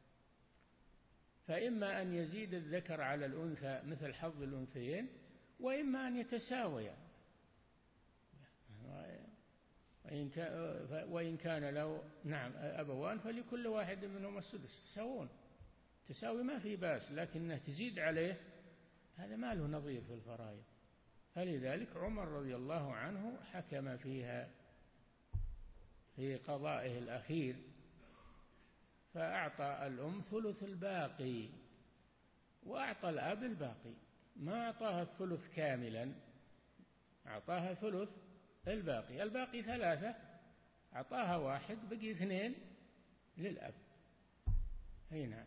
فإما أن يزيد الذكر على الأنثى مثل حظ الأنثيين، وإما أن يتساويا. وإن كان له أبوان فلكل واحد منهما السدس. يساوون تساوي ما في بأس، لكنه تزيد عليه هذا ما له نظير في الفرائض. فلذلك عمر رضي الله عنه حكم فيها في قضائه الأخير، فأعطى الأم ثلث الباقي وأعطى الأب الباقي. ما أعطاها الثلث كاملا، أعطاها ثلث الباقي. الباقي 3 أعطاها 1، بقي 2 للأب. نعم.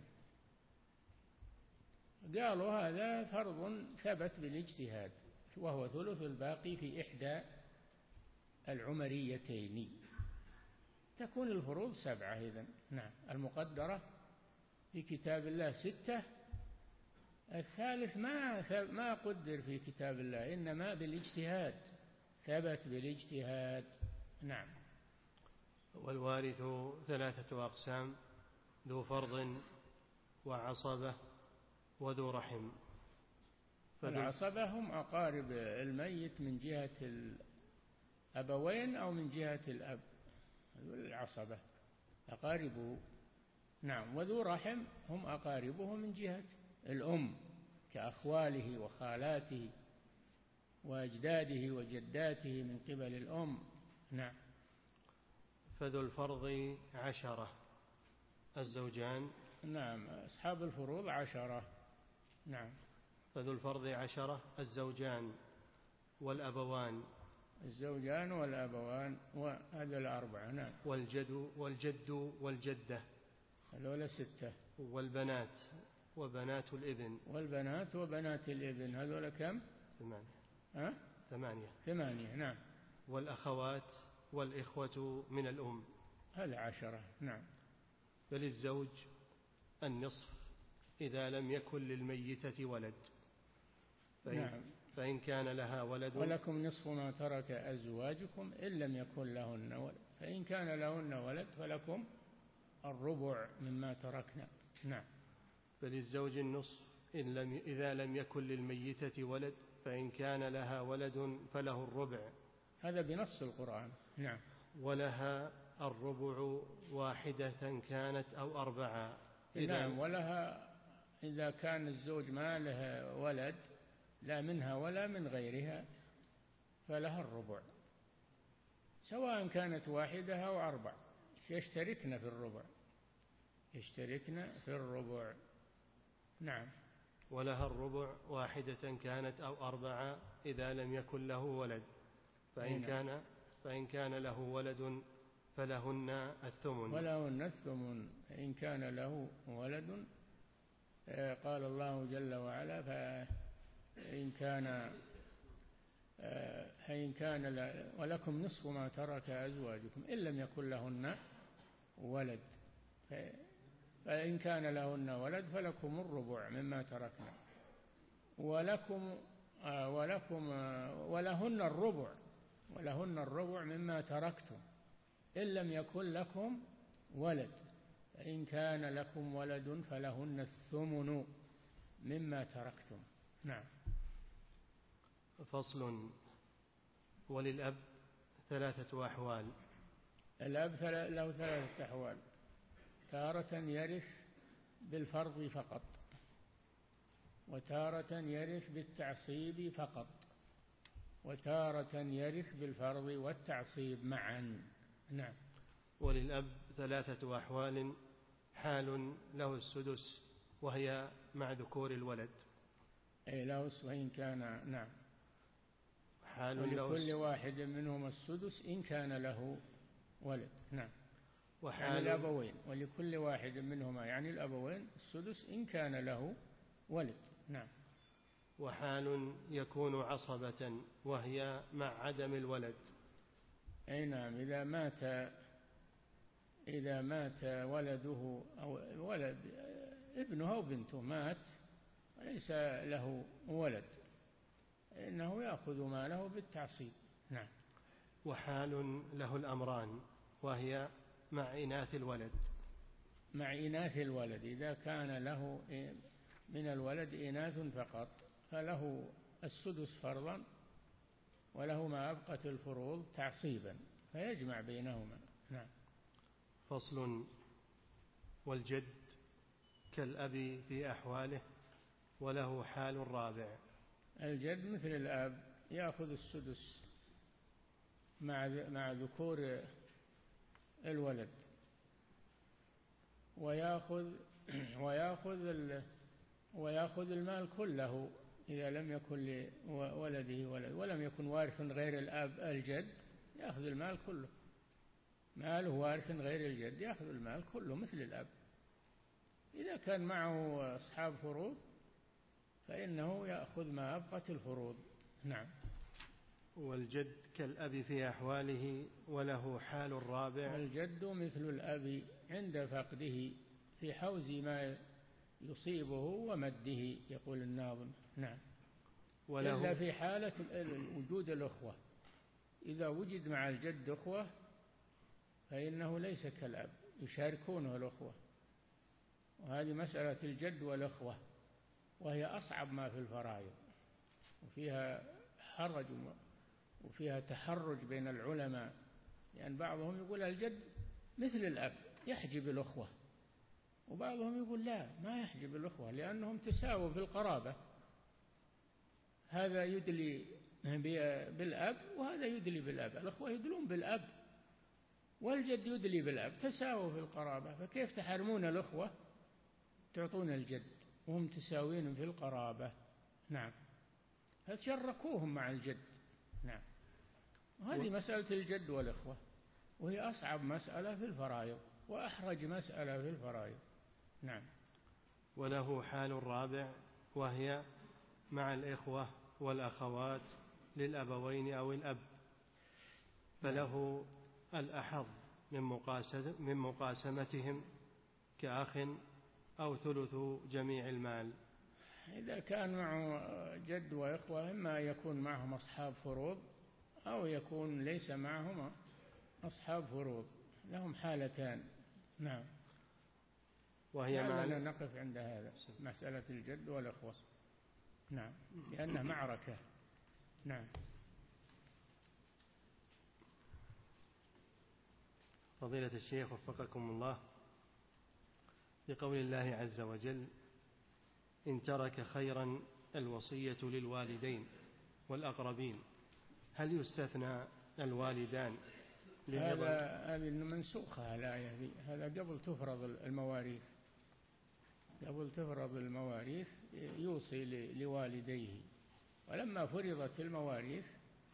قالوا هذا فرض ثبت بالاجتهاد، وهو ثلث الباقي في إحدى العمريتين. تكون الفروض 7 إذن. نعم، المقدرة في كتاب الله 6. الثالث ما قدر في كتاب الله، إنما بالاجتهاد، ثبت بالاجتهاد. نعم. والوارث 3 أقسام: ذو فرض وعصبة وذو رحم. العصبة هم أقارب الميت من جهة الأبوين أو من جهة الأب، العصبة أقاربه. نعم. وذو رحم هم أقاربه من جهة الأم، كأخواله وخالاته وأجداده وجداته من قبل الأم. نعم. فذو الفرض 10 الزوجان. نعم، أصحاب الفروض 10. نعم. فذو الفرض 10 الزوجان والأبوان. الزوجان والأبوان وهذا الأربعة. نعم. والجد والجدة هذول 6. والبنات وبنات الابن. والبنات وبنات الابن هذول كم؟ 8. 8. نعم. والأخوات والإخوة من الأم هذا 10. نعم. فللزوج النصف إذا لم يكن للميتة ولد. نعم. فإن كان لها ولد. ولكم نصف ما ترك أزواجكم إن لم يكن لهن ولد، فإن كان لهن ولد فلكم الربع مما تركنا. نعم. فللزوج النصف إذا لم يكن للميتة ولد، فإن كان لها ولد فله الربع. هذا بنص القرآن. نعم. ولها الربع 1 كانت أو 4. نعم. ولها إذا كان الزوج ما له ولد لا منها ولا من غيرها فلها الربع، سواء كانت 1 أو 4 يشتركن في الربع. يشتركن في الربع. نعم. ولها الربع 1 كانت أو 4 إذا لم يكن له ولد، فإن كان له ولد فلهن الثمن. ولهن الثمن إن كان له ولد. قال الله جل وعلا فإن كان ولكم نصف ما ترك أزواجكم إن لم يكن لهن ولد، فإن كان لهن ولد فلكم الربع مما تركنا ولهن الربع مما تركتم إن لم يكن لكم ولد، فإن كان لكم ولد فلهن الثمن مما تركتم. نعم. فصل. وللأب 3 أحوال. الأب له 3 أحوال: تارة يرث بالفرض فقط، وتارة يرث بالتعصيب فقط، وتارة يرث بالفرض والتعصيب معا. نعم. وللأب 3 أحوال: حال له السدس وهي مع ذكور الولد. أي له وإن كان. نعم. حال ولكل واحد منهم السدس إن كان له ولد. نعم. وحال يعني الأبوين، ولكل واحد منهما يعني الأبوين السدس إن كان له ولد. نعم. وحال يكون عصبة وهي مع عدم الولد. أي نعم. إذا مات ولده أو ولد ابنه أو بنته مات وليس له ولد إنه يأخذ ماله بالتعصيب. نعم. وحال له الأمران وهي مع إناث الولد. مع إناث الولد، إذا كان له من الولد إناث فقط فله السدس فرضا وله ما أبقت الفروض تعصيبا فيجمع بينهما. نعم. فصل. والجد كالأب في أحواله وله حال رابع. الجد مثل الأب يأخذ السدس مع ذكور الولد، ويأخذ المال كله إذا لم يكن لولده ولد ولم يكن وارث غير الأب الجد يأخذ المال كله. ماله وارث غير الجد يأخذ المال كله مثل الأب. إذا كان معه أصحاب فروض فإنه يأخذ ما أبقت الفروض. نعم. والجد كالأب في أحواله وله حال رابع. الجد مثل الأب عند فقده في حوز ما يصيبه ومده يقول الناظم. نعم. إلا في حالة وجود الأخوة، إذا وجد مع الجد أخوة فإنه ليس كالأب يشاركونه الأخوة، وهذه مسألة الجد والأخوة وهي أصعب ما في الفرائض وفيها حرج وفيها تحرج بين العلماء، لأن بعضهم يقول الجد مثل الأب يحجب الأخوة، وبعضهم يقول لا ما يحجب الأخوة لأنهم تساووا في القرابة، هذا يدلي بالأب وهذا يدلي بالأب، الأخوة يدلون بالأب والجد يدلي بالأب، تساووا في القرابة، فكيف تحرمون الأخوة تعطون الجد وهم تساوين في القرابة؟ نعم، فتشركوهم مع الجد. نعم، وهذه مسألة الجد والإخوة، وهي أصعب مسألة في الفرائض وأحرج مسألة في الفرائض. نعم. وله حال رابع، وهي مع الإخوة والأخوات للأبوين أو الأب، فله الأحظ من مقاسمتهم كأخ أو ثلث جميع المال. إذا كان معه جد وإخوة إما يكون معهم أصحاب فروض أو يكون ليس معهم أصحاب فروض، لهم حالتان. نعم. وهي لعلنا نقف عند هذا، مسألة الجد والإخوة. نعم، لأنها معركة. نعم. فضيلة الشيخ وفقكم الله، بقول الله عز وجل: إن ترك خيرا الوصية للوالدين والأقربين، هل يستثنى الوالدان؟ هذه منسوخة الآية، هذا قبل تفرض المواريث، قبل تفرض المواريث يوصي لوالديه، ولما فرضت المواريث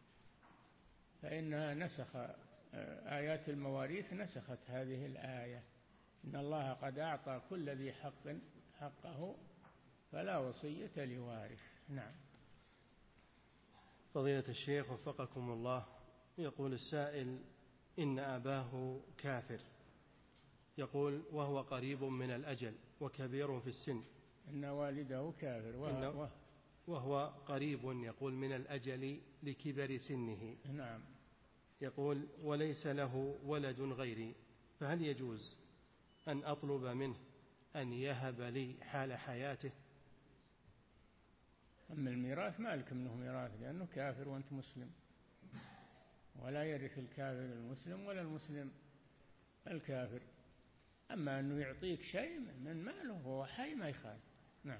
فإنها نسخ آيات المواريث، نسخت هذه الآية: إن الله قد أعطى كل ذي حق حقه فلا وصية لوارث. نعم. فضيلة الشيخ وفقكم الله، يقول السائل: إن أباه كافر، يقول وهو قريب من الأجل وكبير في السن. إن والده كافر وهو قريب، يقول، من الأجل لكبر سنه. نعم. يقول وليس له ولد غيري، فهل يجوز أن أطلب منه أن يهب لي حال حياته؟ أما الميراث ما لك منه ميراث، لأنه كافر وأنت مسلم، ولا يرث الكافر المسلم ولا المسلم الكافر. أما أنه يعطيك شيء من ماله وهو حي ما يخالف. نعم.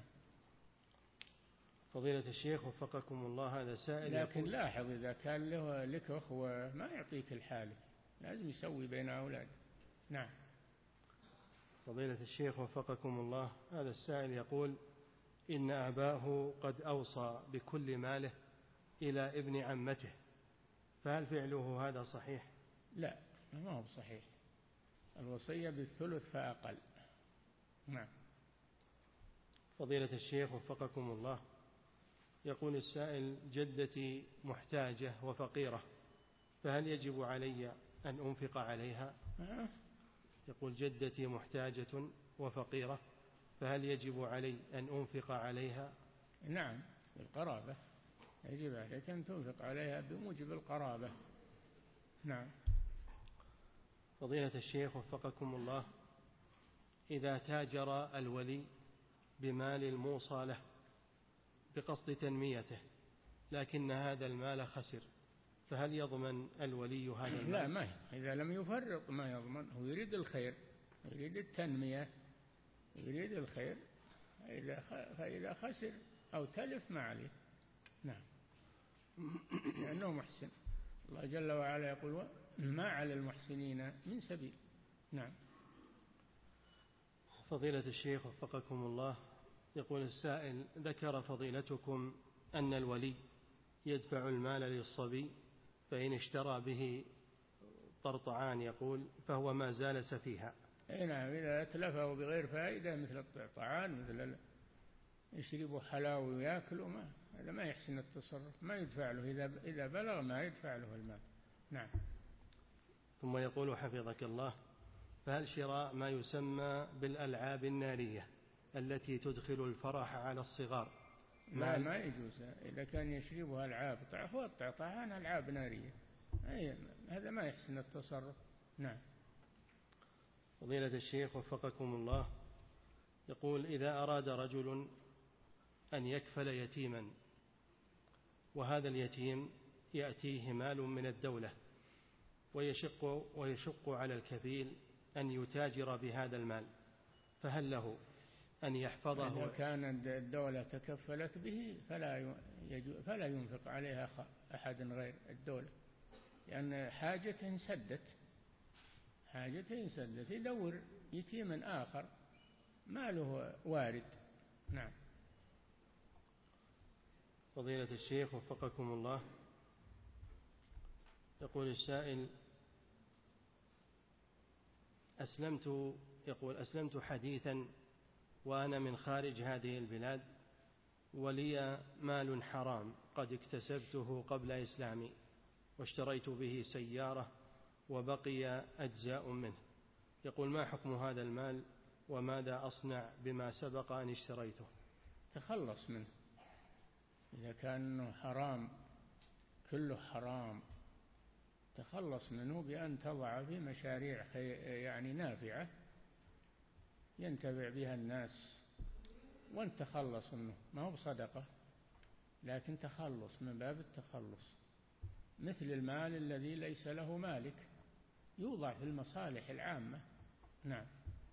فضيلة الشيخ وفقكم الله، هذا سائل لكن لاحظ إذا كان لك أخوة ما يعطيك الحالة، لازم يسوي بين أولاده. نعم. فضيلة الشيخ وفقكم الله، هذا السائل يقول: إن أباه قد أوصى بكل ماله إلى ابن عمته، فهل فعله هذا صحيح؟ لا، ما هو صحيح، الوصية بالثلث فأقل. نعم. فضيلة الشيخ وفقكم الله، يقول السائل: جدتي محتاجة وفقيرة، فهل يجب علي أن أنفق عليها؟ يقول: جدتي محتاجة وفقيرة، فهل يجب علي أن أنفق عليها؟ نعم، بالقرابة يجب عليك أن تنفق عليها بموجب القرابة. نعم. فضيلة الشيخ وفقكم الله، إذا تاجر الولي بمال الموصى له بقصد تنميته، لكن هذا المال خسر، فهل يضمن الولي هذا المال؟ لا، ما إذا لم يفرط ما يضمن، هو يريد الخير، يريد التنمية، يريد الخير، فإذا خسر أو تلف ما عليه. نعم، لأنه محسن. الله جل وعلا يقول: ما على المحسنين من سبيل. نعم. فضيلة الشيخ وفقكم الله، يقول السائل: ذكر فضيلتكم أن الولي يدفع المال للصبي، فإن اشترى به طرطعان، يقول، فهو ما زال سفيها. نعم، إذا أتلفه بغير فائدة مثل الطعام، مثل يشربوا حلاوة ويأكلوا، هذا ما يحسن التصرف، ما يدفع له، إذا بلغ ما يدفع له المال. نعم. ثم يقول حفظك الله: فهل شراء ما يسمى بالألعاب النارية التي تدخل الفرح على الصغار؟ ما يجوز، إذا كان يشربها ألعاب طعام ألعاب نارية، هذا ما يحسن التصرف. نعم. فضيلة الشيخ وفقكم الله، يقول: إذا أراد رجل أن يكفل يتيما، وهذا اليتيم يأتيه مال من الدولة، ويشق على الكفيل أن يتاجر بهذا المال، فهل له أن يحفظه؟ إذا كانت الدولة تكفلت به فلا ينفق عليها أحد غير الدولة، لأن حاجته سدت، حاجته سدت، يدور يتيم آخر ما له وارد. نعم. فضيلة الشيخ وفقكم الله، يقول السائل: أسلمت حديثا وأنا من خارج هذه البلاد، ولي مال حرام قد اكتسبته قبل إسلامي، واشتريت به سيارة وبقي أجزاء منه. يقول: ما حكم هذا المال وماذا أصنع بما سبق أن اشتريته؟ تخلص منه. إذا كان حرام كله حرام تخلص منه بأن تضع في مشاريع يعني نافعة ينتفع بها الناس، وأن تخلص منه. ما هو بصدقة لكن تخلص من باب التخلص، مثل المال الذي ليس له مالك يوضع في المصالح العامة. نعم.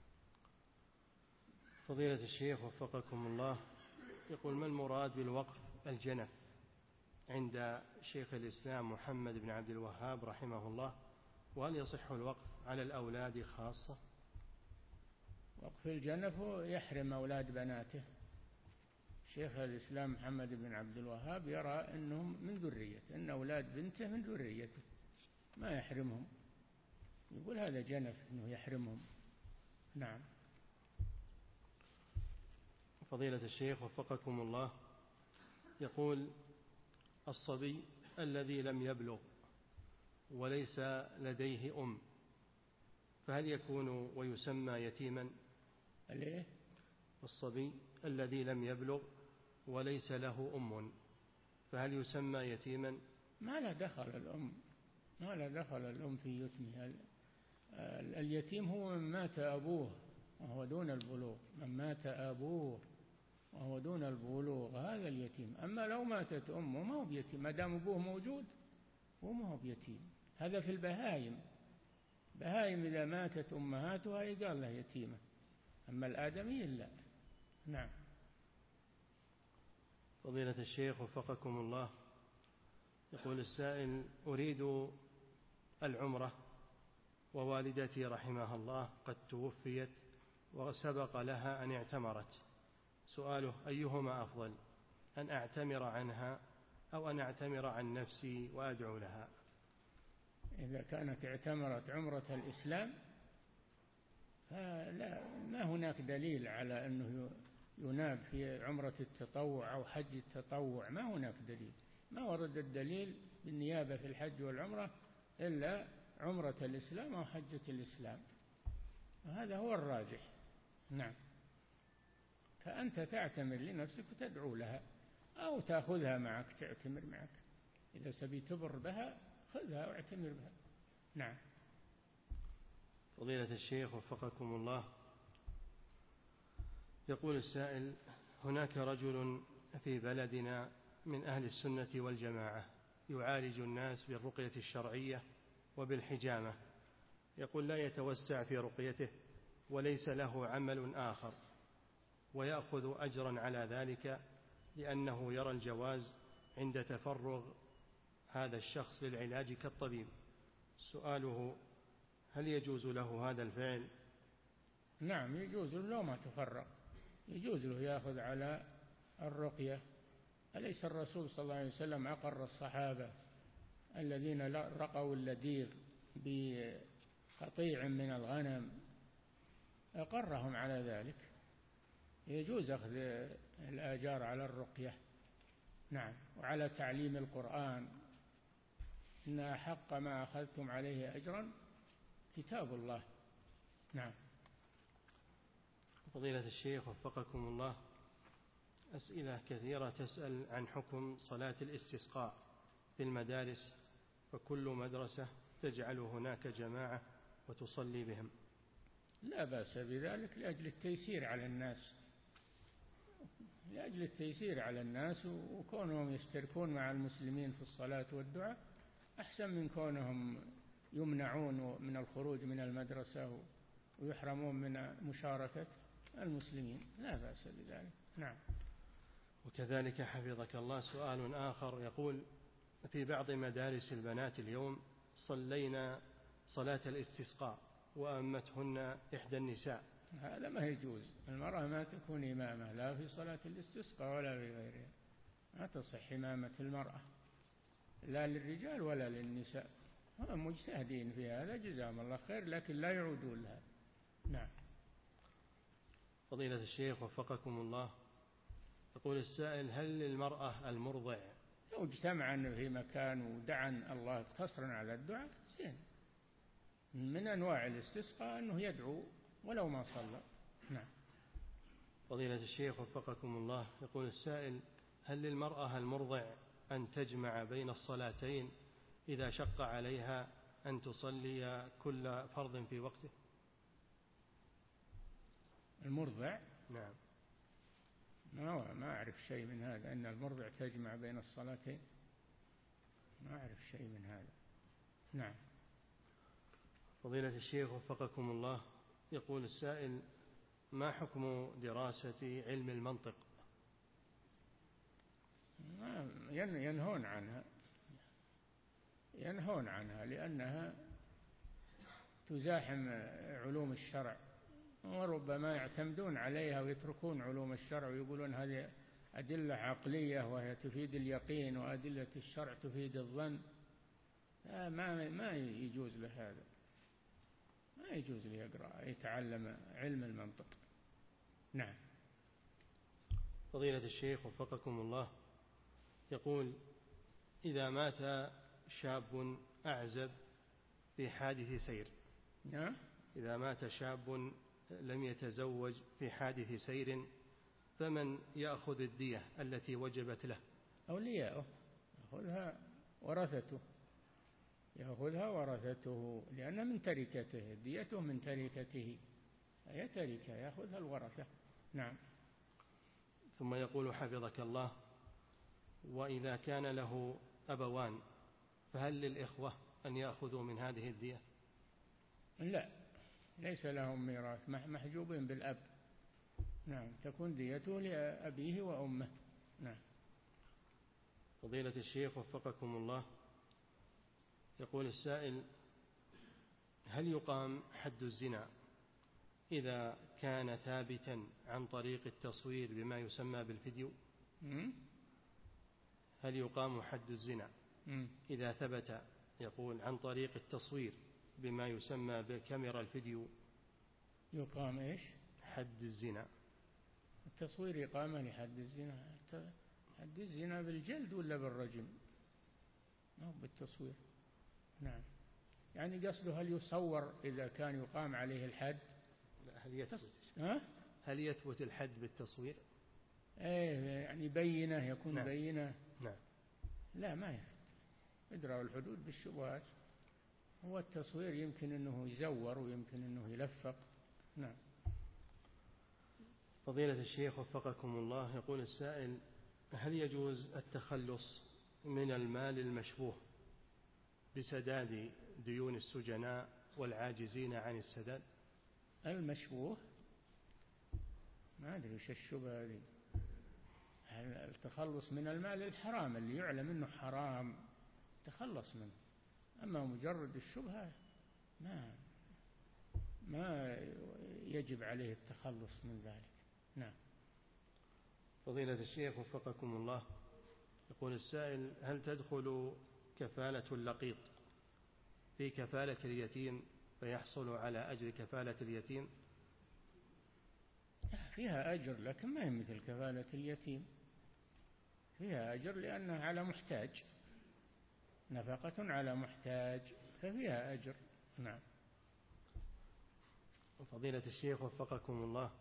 فضيلة الشيخ وفقكم الله، يقول: ما المراد بالوقف الجنف عند شيخ الإسلام محمد بن عبد الوهاب رحمه الله، وهل يصح الوقف على الأولاد خاصة؟ وقف الجنف يحرم أولاد بناته. شيخ الإسلام محمد بن عبد الوهاب يرى أنهم من ذريته، أن أولاد بنته من ذريته، ما يحرمهم. يقول هذا جنف أنه يحرمهم. نعم. فضيلة الشيخ وفقكم الله، يقول: الصبي الذي لم يبلغ وليس لديه أم فهل يكون ويسمى يتيما؟ الصبي الذي لم يبلغ وليس له أم فهل يسمى يتيما؟ ما لا دخل الأم في يتمه. اليتيم هو من مات أبوه وهو دون البلوغ، من مات أبوه وهو دون البلوغ هذا اليتيم. أما لو ماتت أمه ما هو بيتيم، ما دام أبوه موجود هو ما هو بيتيم. هذا في البهائم. بهائم إذا ماتت أمهاتها يقال له يتيمة، أما الآدمي لا. نعم. فضيلة الشيخ وفقكم الله، يقول السائل: أريد العمرة ووالدتي رحمها الله قد توفيت وسبق لها أن اعتمرت، سؤاله: أيهما أفضل، أن أعتمر عنها أو أن أعتمر عن نفسي وأدعو لها؟ إذا كانت اعتمرت عمرة الإسلام فلا، ما هناك دليل على أنه يناب في عمرة التطوع أو حج التطوع، ما هناك دليل. ما ورد الدليل بالنيابة في الحج والعمرة إلا عمرة الإسلام أو حجة الإسلام، وهذا هو الراجح. نعم. فأنت تعتمر لنفسك وتدعو لها، أو تأخذها معك تعتمر معك. إذا سبي تبر بها خذها واعتمر بها. نعم. فضيلة الشيخ وفقكم الله، يقول السائل: هناك رجل في بلدنا من أهل السنة والجماعة يعالج الناس بالرقية الشرعية وبالحجامة، يقول لا يتوسع في رقيته وليس له عمل آخر، ويأخذ أجرا على ذلك لأنه يرى الجواز عند تفرغ هذا الشخص للعلاج كالطبيب. سؤاله: هل يجوز له هذا الفعل؟ نعم يجوز له، لو ما تفرغ يجوز له يأخذ على الرقية. أليس الرسول صلى الله عليه وسلم أقر الصحابة الذين رقوا اللديغ بقطيع من الغنم، أقرهم على ذلك. يجوز أخذ الآجار على الرقية. نعم. وعلى تعليم القرآن، إن أحق ما أخذتم عليه أجرا كتاب الله. نعم. فضيلة الشيخ وفقكم الله، أسئلة كثيرة تسأل عن حكم صلاة الاستسقاء في المدارس، فكل مدرسة تجعل هناك جماعة وتصلي بهم. لا بأس بذلك لأجل التيسير على الناس، وكونهم يشتركون مع المسلمين في الصلاة والدعاء أحسن من كونهم يمنعون من الخروج من المدرسة ويحرمون من مشاركة المسلمين. لا بأس بذلك. نعم. وكذلك حفظك الله سؤال آخر، يقول: في بعض مدارس البنات اليوم صلينا صلاة الاستسقاء وأمتهن إحدى النساء. هذا ما يجوز. المرأة ما تكون إمامة لا في صلاة الاستسقاء ولا في غيرها، ما تصح إمامة المرأة لا للرجال ولا للنساء. هم مجتهدين في هذا جزاهم الله خير، لكن لا يعودون لها. نعم. فضيلة الشيخ وفقكم الله، يقول السائل: هل للمرأة المرضع لو اجتمعن في مكان ودعا الله اقتصرا على الدعاء زين. من أنواع الاستسقاء أنه يدعو ولو ما صلى. نعم. فضيلة الشيخ وفقكم الله، يقول السائل: هل للمرأة المرضع أن تجمع بين الصلاتين إذا شق عليها أن تصلي كل فرض في وقته؟ المرضع؟ نعم. ما أعرف شيء من هذا، أن المرضع تجمع بين الصلاتين، ما أعرف شيء من هذا. نعم. فضيلة الشيخ وفقكم الله، يقول السائل: ما حكم دراسة علم المنطق؟ ينهون عنها لأنها تزاحم علوم الشرع، وربما يعتمدون عليها ويتركون علوم الشرع ويقولون هذه أدلة عقلية وهي تفيد اليقين، وأدلة الشرع تفيد الظن. ما يجوز له هذا، ما يجوز له يقرأ يتعلم علم المنطق. نعم. فضيلة الشيخ وفقكم الله، يقول: إذا مات شاب أعزب في حادث سير. نعم. إذا مات شاب لم يتزوج في حادث سير، فمن يأخذ الدية التي وجبت له؟ أولياؤه يأخذها ورثته لأنها من تركته، ديته من تركته، هي تركة يأخذها الورثة. نعم. ثم يقول حفظك الله: وإذا كان له أبوان فهل للإخوة أن يأخذوا من هذه الدية؟ لا، ليس لهم ميراث، محجوبين بالأب. نعم، تكون ديته لأبيه وأمه. نعم. فضيلة الشيخ وفقكم الله، يقول السائل: هل يقام حد الزنا إذا كان ثابتا عن طريق التصوير بما يسمى بالفيديو؟ هل يقام حد الزنا إذا ثبت، يقول، عن طريق التصوير بما يسمى بكاميرا الفيديو؟ يقام إيش؟ حد الزنا. التصوير إقامة لحد الزنا. حد الزنا بالجلد ولا بالرجم؟ أو بالتصوير. نعم. يعني قصده هل يصور إذا كان يقام عليه الحد؟ هل يثبت الحد بالتصوير؟ يعني بينة، يكون نعم. بينة. نعم. لا، ما يثبت. يدرأ الحدود بالشبهات. هو التصوير يمكن أنه يزور ويمكن أنه يلفق. نعم. فضيلة الشيخ وفقكم الله، يقول السائل: هل يجوز التخلص من المال المشبوه بسداد ديون السجناء والعاجزين عن السداد؟ المشبوه؟ ما أدري وش الشبهة هذه. التخلص من المال الحرام اللي يعلم أنه حرام تخلص منه، أما مجرد الشبهة ما يجب عليه التخلص من ذلك. نعم. فضيلة الشيخ وفقكم الله، يقول السائل: هل تدخل كفالة اللقيط في كفالة اليتيم فيحصل على أجر كفالة اليتيم؟ فيها أجر، لكن ما هي مثل كفالة اليتيم. فيها أجر لأنها على محتاج، نفقة على محتاج، ففيها أجر. نعم. فضيلة الشيخ وفقكم الله،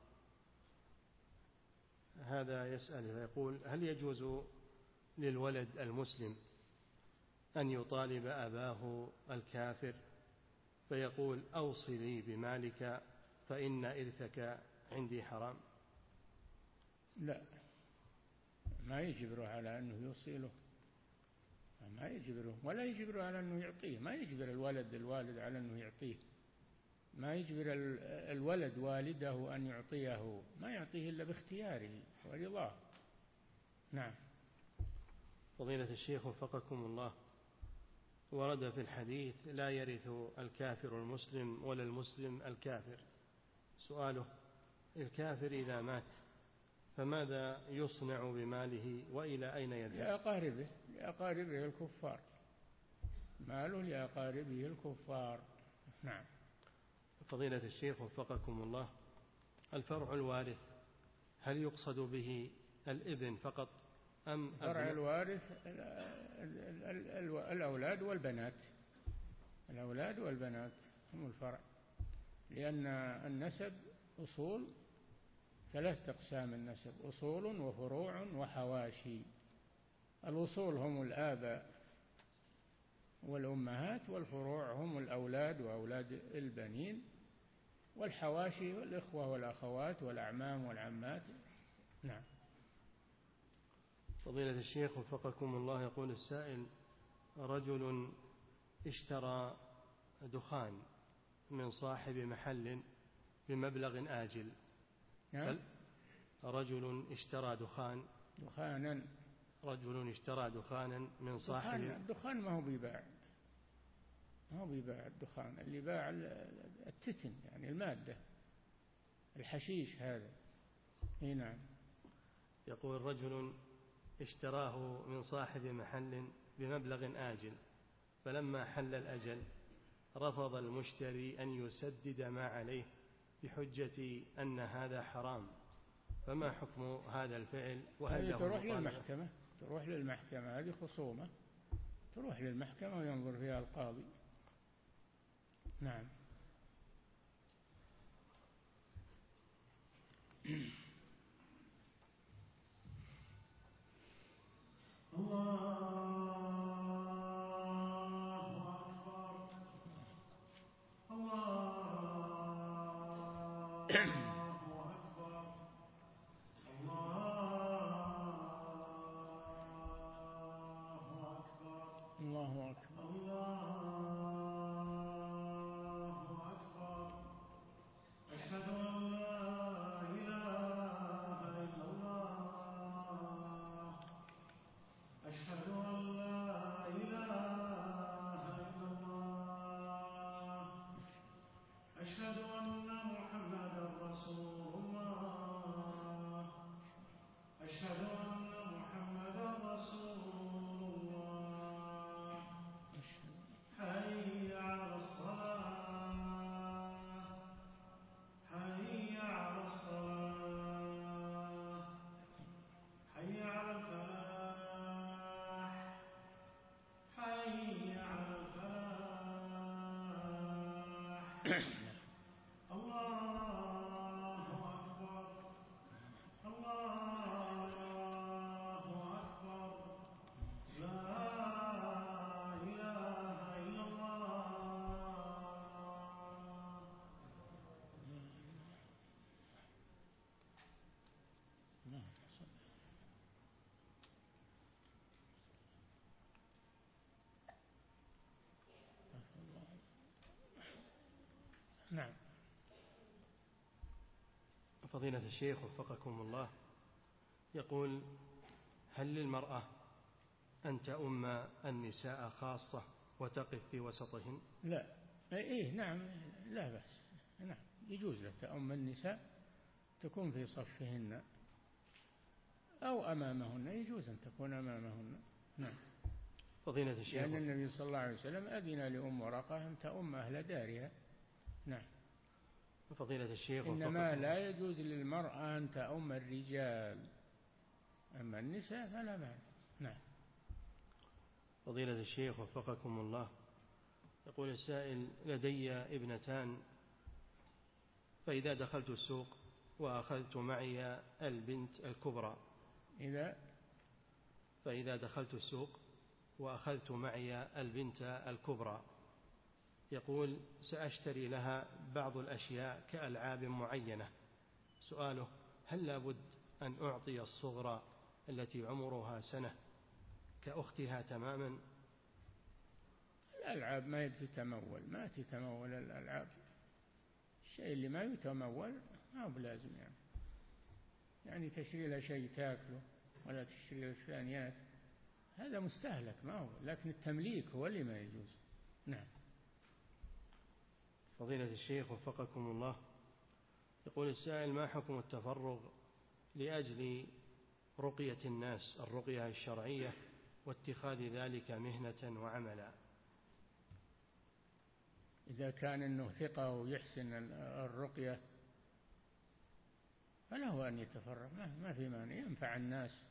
هذا يسأل فيقول: هل يجوز للولد المسلم أن يطالب أباه الكافر فيقول: أوصي لي بمالك فإن إرثك عندي حرام؟ لا، ما يجبره على أنه يوصي له، ما يجبره، ولا يجبره على أنه يعطيه. ما يجبر الوالد على أنه يعطيه، ما يجبر الولد والده أن يعطيه، ما يعطيه إلا باختياره ورضاه. نعم. فضيلة الشيخ وفقكم الله، ورد في الحديث لا يرث الكافر المسلم ولا المسلم الكافر. سؤاله: الكافر إذا مات فماذا يصنع بماله وإلى أين يذهب؟ لأقاربه الكفار، ماله لأقاربه الكفار. نعم. فضيلة الشيخ وفقكم الله، الفرع الوارث هل يقصد به الابن فقط أم فرع الوارث الأولاد والبنات، الأولاد والبنات هم الفرع، لأن النسب أصول، 3 أقسام النسب: أصول وفروع وحواشي. الأصول هم الآباء والأمهات، والفروع هم الأولاد وأولاد البنين، والحواشي الإخوة والأخوات والأعمام والعمات. نعم. فضيلة الشيخ وفقكم الله، يقول السائل: رجل اشترى دخان من صاحب محل بمبلغ آجل. نعم. رجل اشترى دخانا من صاحب الدخان ما هو بيباع، ما هو بيباع الدخان، اللي باع التتن، يعني المادة، الحشيش هذا. نعم. يقول: رجل اشتراه من صاحب محل بمبلغ آجل، فلما حل الأجل رفض المشتري أن يسدد ما عليه بحجة أن هذا حرام، فما حكم هذا الفعل؟ وهل تروح للمحكمة، هذه خصومة، تروح للمحكمة وينظر فيها القاضي. نعم. الله أكبر. أشهد أن لا إله إلا الله. أشهد أن لا إله إلا الله. أشهد أن محمدا رسول الله. أشهد أن محمدا رسول الله. حي على الصلاة، حي على الصلاة، حي على الفلاح، حي على الفلاح. الله أكبر، الله أكبر، لا إله إلا الله. نعم. فضيلة الشيخ وفقكم الله، يقول: هل للمرأة أن تؤم النساء خاصة وتقف في وسطهن؟ لا. نعم، لا بأس. نعم، يجوز لك تؤم النساء، تكون في صفهن أو أمامهن، يجوز أن تكون أمامهن. نعم. فضيلة الشيخ، لأن النبي صلى الله عليه وسلم أذن لأم ورقة أن تؤم أهل دارها. نعم. فضيلة الشيخ، إنما لا يجوز للمرأة أن تؤم الرجال، أما النساء فلا مانع. نعم. فضيلة الشيخ وفقكم الله، يقول السائل: لدي ابنتان، فإذا دخلت السوق وأخذت معي البنت الكبرى فإذا دخلت السوق وأخذت معي البنت الكبرى، يقول: سأشتري لها بعض الأشياء كألعاب معينة. سؤاله: هل لابد أن أعطي الصغرى التي عمرها سنة كأختها تماما؟ الألعاب ما تتمول الألعاب، الشيء اللي ما يتمول ما هو بلازم، يعني تشتري له شيء تاكله ولا تشتري له ثانيات، هذا مستهلك ما هو، لكن التمليك هو اللي ما يجوز. نعم. فضيلة الشيخ وفقكم الله، يقول السائل: ما حكم التفرغ لأجل رقية الناس، الرقية الشرعية، واتخاذ ذلك مهنة وعملا؟ إذا كان أنه ثقة ويحسن الرقية فله أن يتفرغ، ما في مانع، ينفع الناس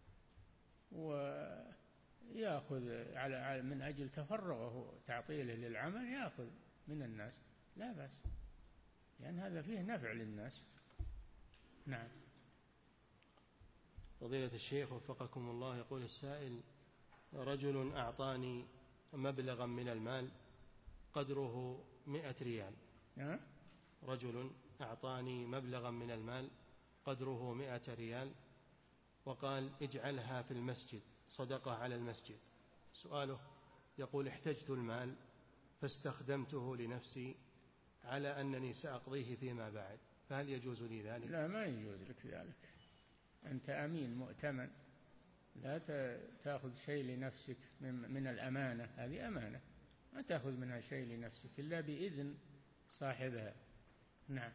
ويأخذ من أجل تفرغه تعطيله للعمل، يأخذ من الناس لا بأس، لأن هذا فيه نفع للناس. نعم. فضيلة الشيخ وفقكم الله، يقول السائل: رجل أعطاني مبلغا من المال قدره 100 ريال. رجل أعطاني مبلغا من المال قدره 100 ريال وقال: اجعلها في المسجد صدقة على المسجد. سؤاله: يقول: احتجت المال فاستخدمته لنفسي على أنني سأقضيه فيما بعد، فهل يجوز لي ذلك؟ لا، ما يجوز لك ذلك، أنت أمين مؤتمن، لا تأخذ شيء لنفسك من الأمانة، هذه أمانة، ما تأخذ منها شيء لنفسك إلا بإذن صاحبها. نعم.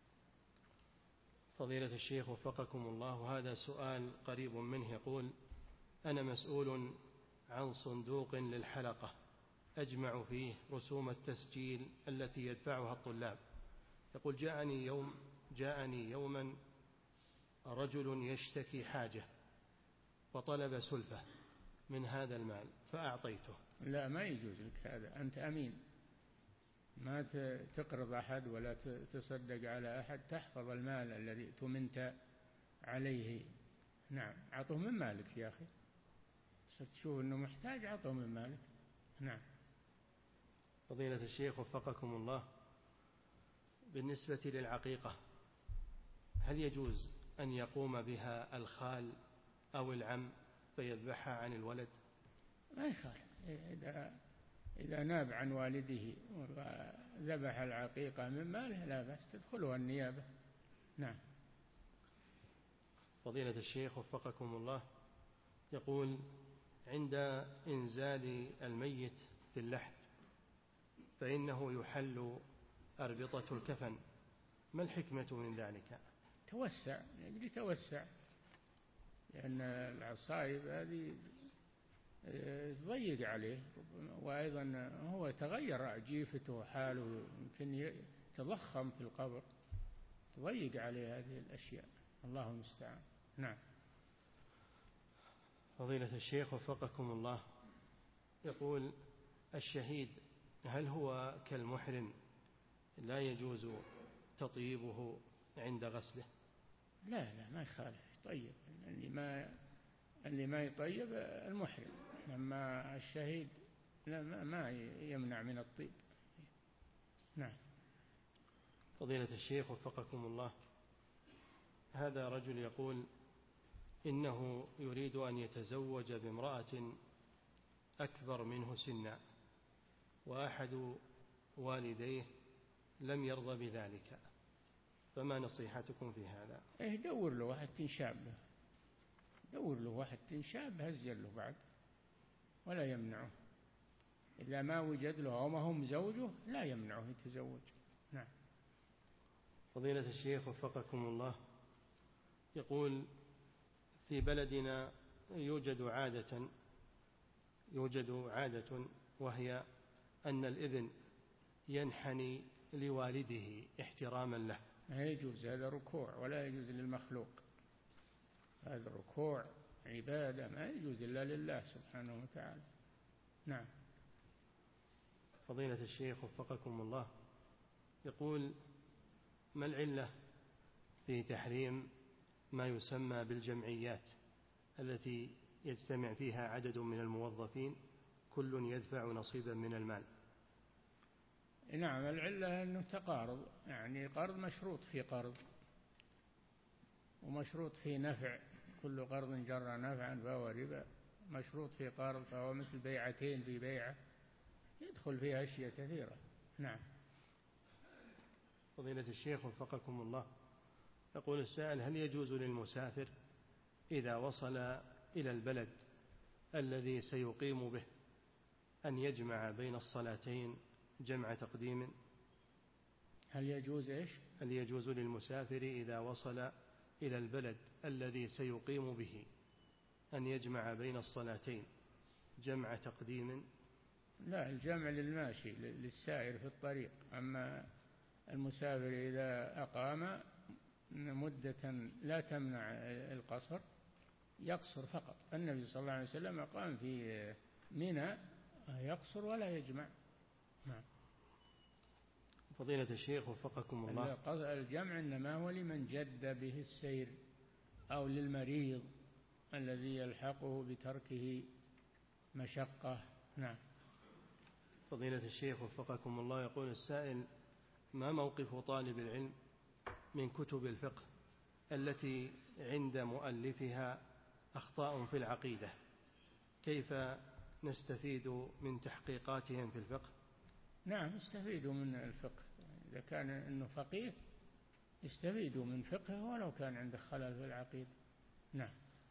فضيلة الشيخ وفقكم الله، وهذا سؤال قريب منه، يقول: أنا مسؤول عن صندوق للحلقة أجمع فيه رسوم التسجيل التي يدفعها الطلاب. يقول: جاءني يوما رجل يشتكي حاجة وطلب سلفة من هذا المال فأعطيته. لا، ما يجوز لك هذا، أنت أمين، ما تقرض أحد ولا تصدق على أحد، تحفظ المال الذي تمنت عليه. نعم. أعطه من مالك يا أخي، تشوف أنه محتاج أعطه من مالك. نعم. فضيلة الشيخ وفقكم الله، بالنسبة للعقيقة هل يجوز أن يقوم بها الخال أو العم فيذبحها عن الولد؟ ما يخالف، إذا ناب عن والده وذبح العقيقة من ماله لا بأس، تدخلها النيابة. نعم. فضيلة الشيخ وفقكم الله، يقول: عند إنزال الميت في اللحد فإنه يحل أربطة الكفن، ما الحكمة من ذلك؟ توسع، لأن العصائب هذه تضيق عليه، وأيضا هو تغير جيفته وحاله، يمكن يتضخم في القبر، تضيق عليه هذه الأشياء، الله المستعان. نعم. فضيلة الشيخ وفقكم الله، يقول: الشهيد هل هو كالمحرم لا يجوز تطيبه عند غسله؟ لا، ما يخالف، طيب، اللي ما يطيب المحرم، أما الشهيد ما يمنع من الطيب. نعم. فضيلة الشيخ وفقكم الله، هذا رجل يقول إنه يريد أن يتزوج بامرأة أكبر منه سنا، وأحد والديه لم يرضى بذلك، فما نصيحتكم في هذا؟ دور له واحد تنشاب، هزل له بعد ولا يمنعه، إذا ما وجد له أو ما هم زوجه لا يمنعه يتزوج. نعم. فضيلة الشيخ وفقكم الله، يقول: في بلدنا يوجد عادة وهي أن الابن ينحني لوالده احتراما له. لا يجوز، هذا ركوع ولا يجوز للمخلوق، هذا ركوع عبادة ما يجوز إلا لله سبحانه وتعالى. نعم. فضيلة الشيخ وفقكم الله، يقول: ما العلة في تحريم ما يسمى بالجمعيات التي يجتمع فيها عدد من الموظفين كل يدفع نصيبا من المال؟ نعم، العلة أنه تقارض، يعني قرض مشروط في قرض ومشروط في نفع، كل قرض جر نفعا فهو ربا، مشروط في قرض فهو مثل بيعتين في بيعة، يدخل فيها أشياء كثيرة. نعم. فضيلة الشيخ وفقكم الله، يقول السائل: هل يجوز للمسافر إذا وصل إلى البلد الذي سيقيم به أن يجمع بين الصلاتين جمع تقديم؟ هل يجوز إيش؟ هل يجوز للمسافر إذا وصل إلى البلد الذي سيقيم به أن يجمع بين الصلاتين جمع تقديم؟ لا، الجمع للماشي للسائر في الطريق. أما المسافر إذا أقام مدة لا تمنع القصر يقصر فقط. النبي صلى الله عليه وسلم أقام في منى يقصر ولا يجمع. نعم. فضيلة الشيخ وفقكم الله، الجمع إنما هو لمن جد به السير أو للمريض الذي يلحقه بتركه مشقة. نعم. فضيلة الشيخ وفقكم الله، يقول السائل: ما موقف طالب العلم من كتب الفقه التي عند مؤلفها أخطاء في العقيدة؟ كيف نستفيد من تحقيقاتهم في الفقه؟ نعم، استفيدوا من الفقه. إذا كان أنه فقيه استفيدوا من فقهه ولو كان عنده خلل في العقيدة. نعم.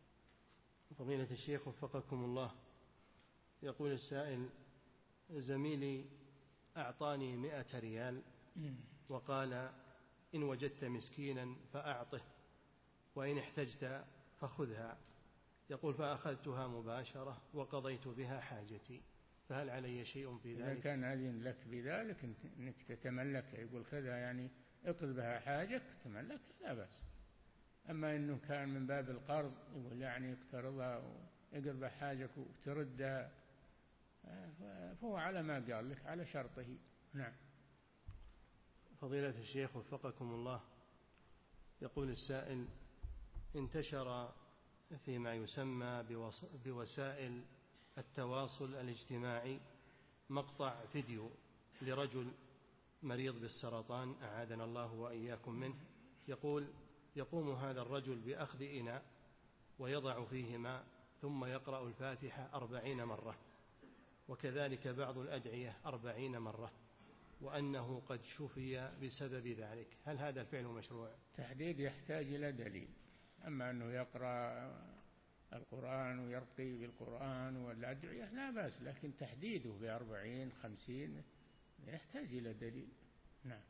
فضيلة الشيخ وفقكم الله، يقول السائل: زميلي أعطاني 100 ريال وقال: إن وجدت مسكينا فأعطه وإن احتجت فخذها. يقول: فأخذتها مباشرة وقضيت بها حاجتي، فهل علي شيء في ذلك؟ إذا كان أذن لك بذلك أنك تتملك، يقول كذا يعني اقض بها حاجك تملك، لا بأس. أما أنه كان من باب القرض، يقول يعني اقترضها واقض بها حاجك وتردها، فهو على ما قال لك، على شرطه. نعم. فضيلة الشيخ وفقكم الله، يقول السائل: انتشر فيما يسمى بوسائل التواصل الاجتماعي مقطع فيديو لرجل مريض بالسرطان أعاذنا الله وإياكم منه. يقول: يقوم هذا الرجل بأخذ إناء ويضع فيه ماء ثم يقرأ الفاتحة 40 مرة، وكذلك بعض الأدعية 40 مرة، وأنه قد شفي بسبب ذلك. هل هذا الفعل مشروع؟ تحديد يحتاج إلى دليل. أما أنه يقرأ القرآن ويرقي بالقرآن والأدعية لا بأس، لكن تحديده ب40 50 يحتاج إلى دليل. نعم.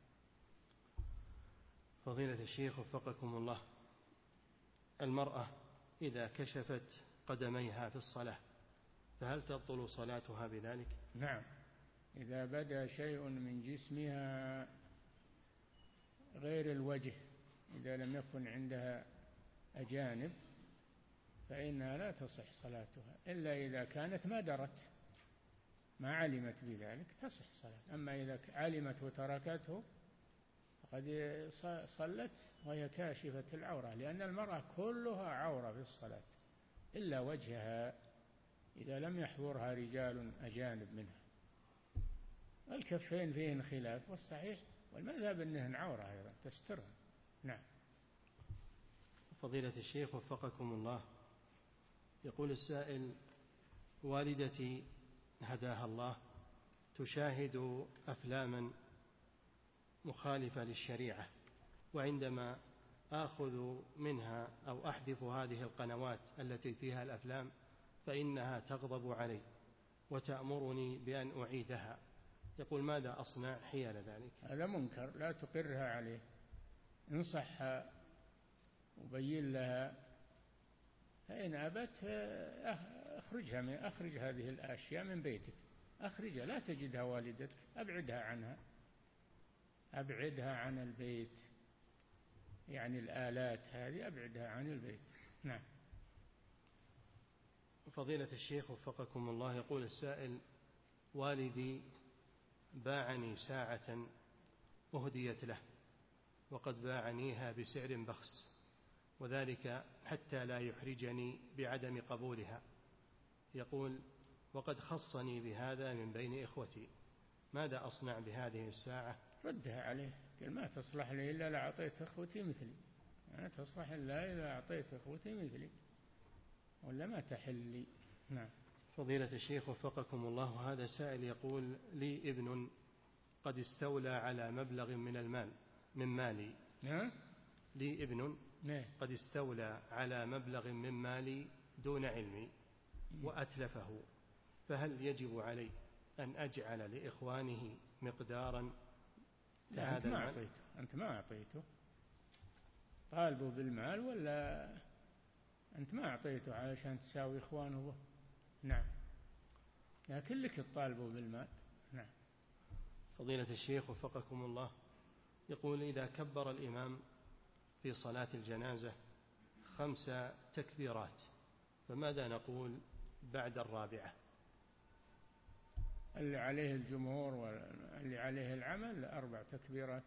فضيلة الشيخ وفقكم الله، المرأة إذا كشفت قدميها في الصلاة فهل تبطل صلاتها بذلك؟ نعم، إذا بدا شيء من جسمها غير الوجه، إذا لم يكن عندها أجانب فإنها لا تصح صلاتها، إلا إذا كانت ما درت ما علمت بذلك تصح صلاة. أما إذا علمت وتركته فقد صلت وهي كاشفة العورة، لأن المرأة كلها عورة في الصلاة إلا وجهها إذا لم يحضرها رجال أجانب منها. الكفين فيهن خلاف، والصحيح والمذهب أنهن عورة أيضا تسترها. نعم. فضيلة الشيخ وفقكم الله، يقول السائل: والدتي هداها الله تشاهد أفلاما مخالفة للشريعة، وعندما آخذ منها أو أحذف هذه القنوات التي فيها الأفلام فإنها تغضب علي وتأمرني بأن أعيدها. يقول: ماذا أصنع حيال ذلك؟ هذا منكر، لا تقرها عليه، انصحها وبين لها، فإن أبت أخرج هذه الأشياء من بيتك، أخرجها، لا تجدها والدتك، أبعدها عن البيت، يعني الآلات هذه أبعدها عن البيت. نعم. فضيلة الشيخ وفقكم الله، يقول السائل: والدي باعني ساعة أهديت له وقد باعنيها بسعر بخس، وذلك حتى لا يحرجني بعدم قبولها. يقول: وقد خصني بهذا من بين إخوتي، ماذا أصنع بهذه الساعة؟ ردها عليه، قل: ما تصلح لي إلا لأعطيت أخوتي مثلي، ما تصلح إلا إذا أعطيت أخوتي مثلي، ولا ما تحل لي. نعم. فضيلة الشيخ وفقكم الله، هذا سائل يقول: لي ابن قد استولى على مبلغ من المال من مالي. نعم. لي ابن قد استولى على مبلغ من مالي دون علمي، وأتلفه، فهل يجب علي أن أجعل لإخوانه مقدارا لا، أنت ما أعطيته طالبه بالمال، ولا أنت ما أعطيته علشان تساوي إخوانه به. نعم، لكن لك الطالبه بالمال. نعم. فضيلة الشيخ وفقكم الله، يقول: إذا كبر الإمام في صلاة الجنازة 5 تكبيرات، فماذا نقول بعد الرابعة؟ اللي عليه الجمهور واللي عليه العمل 4 تكبيرات،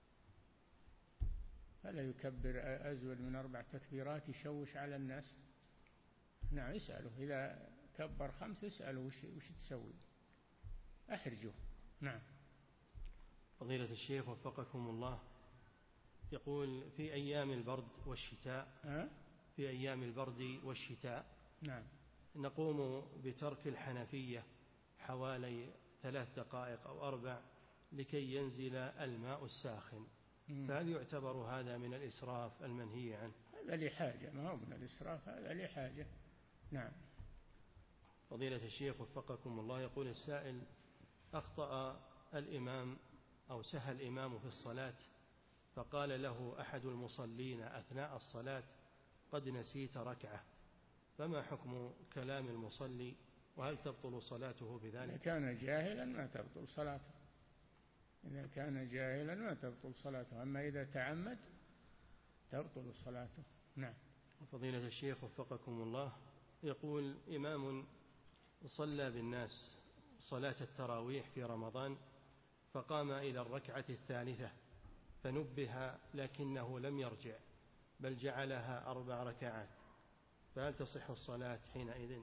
فلا يكبر أزود من 4 تكبيرات يشوش على الناس. نعم، اسأله إذا كبر 5 اسأله وش تسوي، أحرجه. نعم. فضيلة الشيخ وفقكم الله، يقول: في أيام البرد والشتاء في أيام البرد والشتاء نعم، نقوم بترك الحنفية حوالي 3 دقائق أو 4 لكي ينزل الماء الساخن، فهل يعتبر هذا من الإسراف المنهي عنه؟ هذا لحاجة، ما هو من الإسراف، هذا لحاجة. نعم. فضيلة الشيخ وفقكم الله، يقول السائل: أخطأ الإمام أو سهى الإمام في الصلاة، فقال له أحد المصلين أثناء الصلاة: قد نسيت ركعة، فما حكم كلام المصلي، وهل تبطل صلاته بذلك؟ إذا كان جاهلا ما تبطل صلاته، إذا كان جاهلا ما تبطل صلاته، أما إذا تعمد تبطل صلاته. نعم. فضيلة الشيخ وفقكم الله، يقول: إمام صلى بالناس صلاة التراويح في رمضان، فقام إلى الركعة 3 فنبه لكنه لم يرجع، بل جعلها 4 ركعات، فهل تصح الصلاة حينئذ؟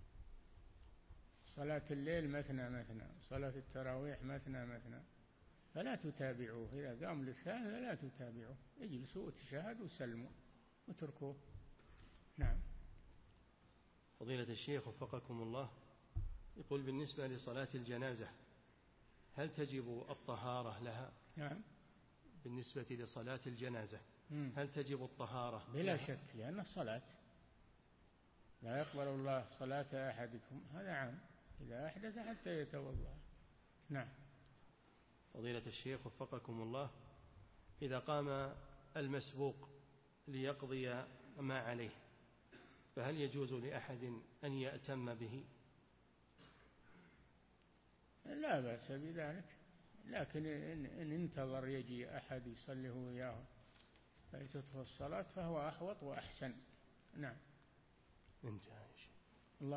صلاة الليل مثنى مثنى، صلاة التراويح مثنى مثنى، فلا تتابعوه. إذا قام للثالثة لا تتابعوه، اجلسوا وتشاهدوا وسلموا وتركوه. نعم. فضيلة الشيخ وفقكم الله، يقول: بالنسبة لصلاة الجنازة هل تجب الطهارة لها؟ نعم. بالنسبة لصلاة الجنازة هل تجب الطهارة؟ بلا شك، لأنها صلاة، لا يقبل الله صلاة أحدكم، هذا عام، إذا أحدث حتى يتوضأ. نعم. فضيلة الشيخ وفقكم الله، إذا قام المسبوق ليقضي ما عليه، فهل يجوز لأحد أن يأتم به؟ لا بأس بذلك، لكن إن انتظر يجي أحد يصليه وياه فيتدخل الصلاة فهو أحوط وأحسن. نعم. انتهى.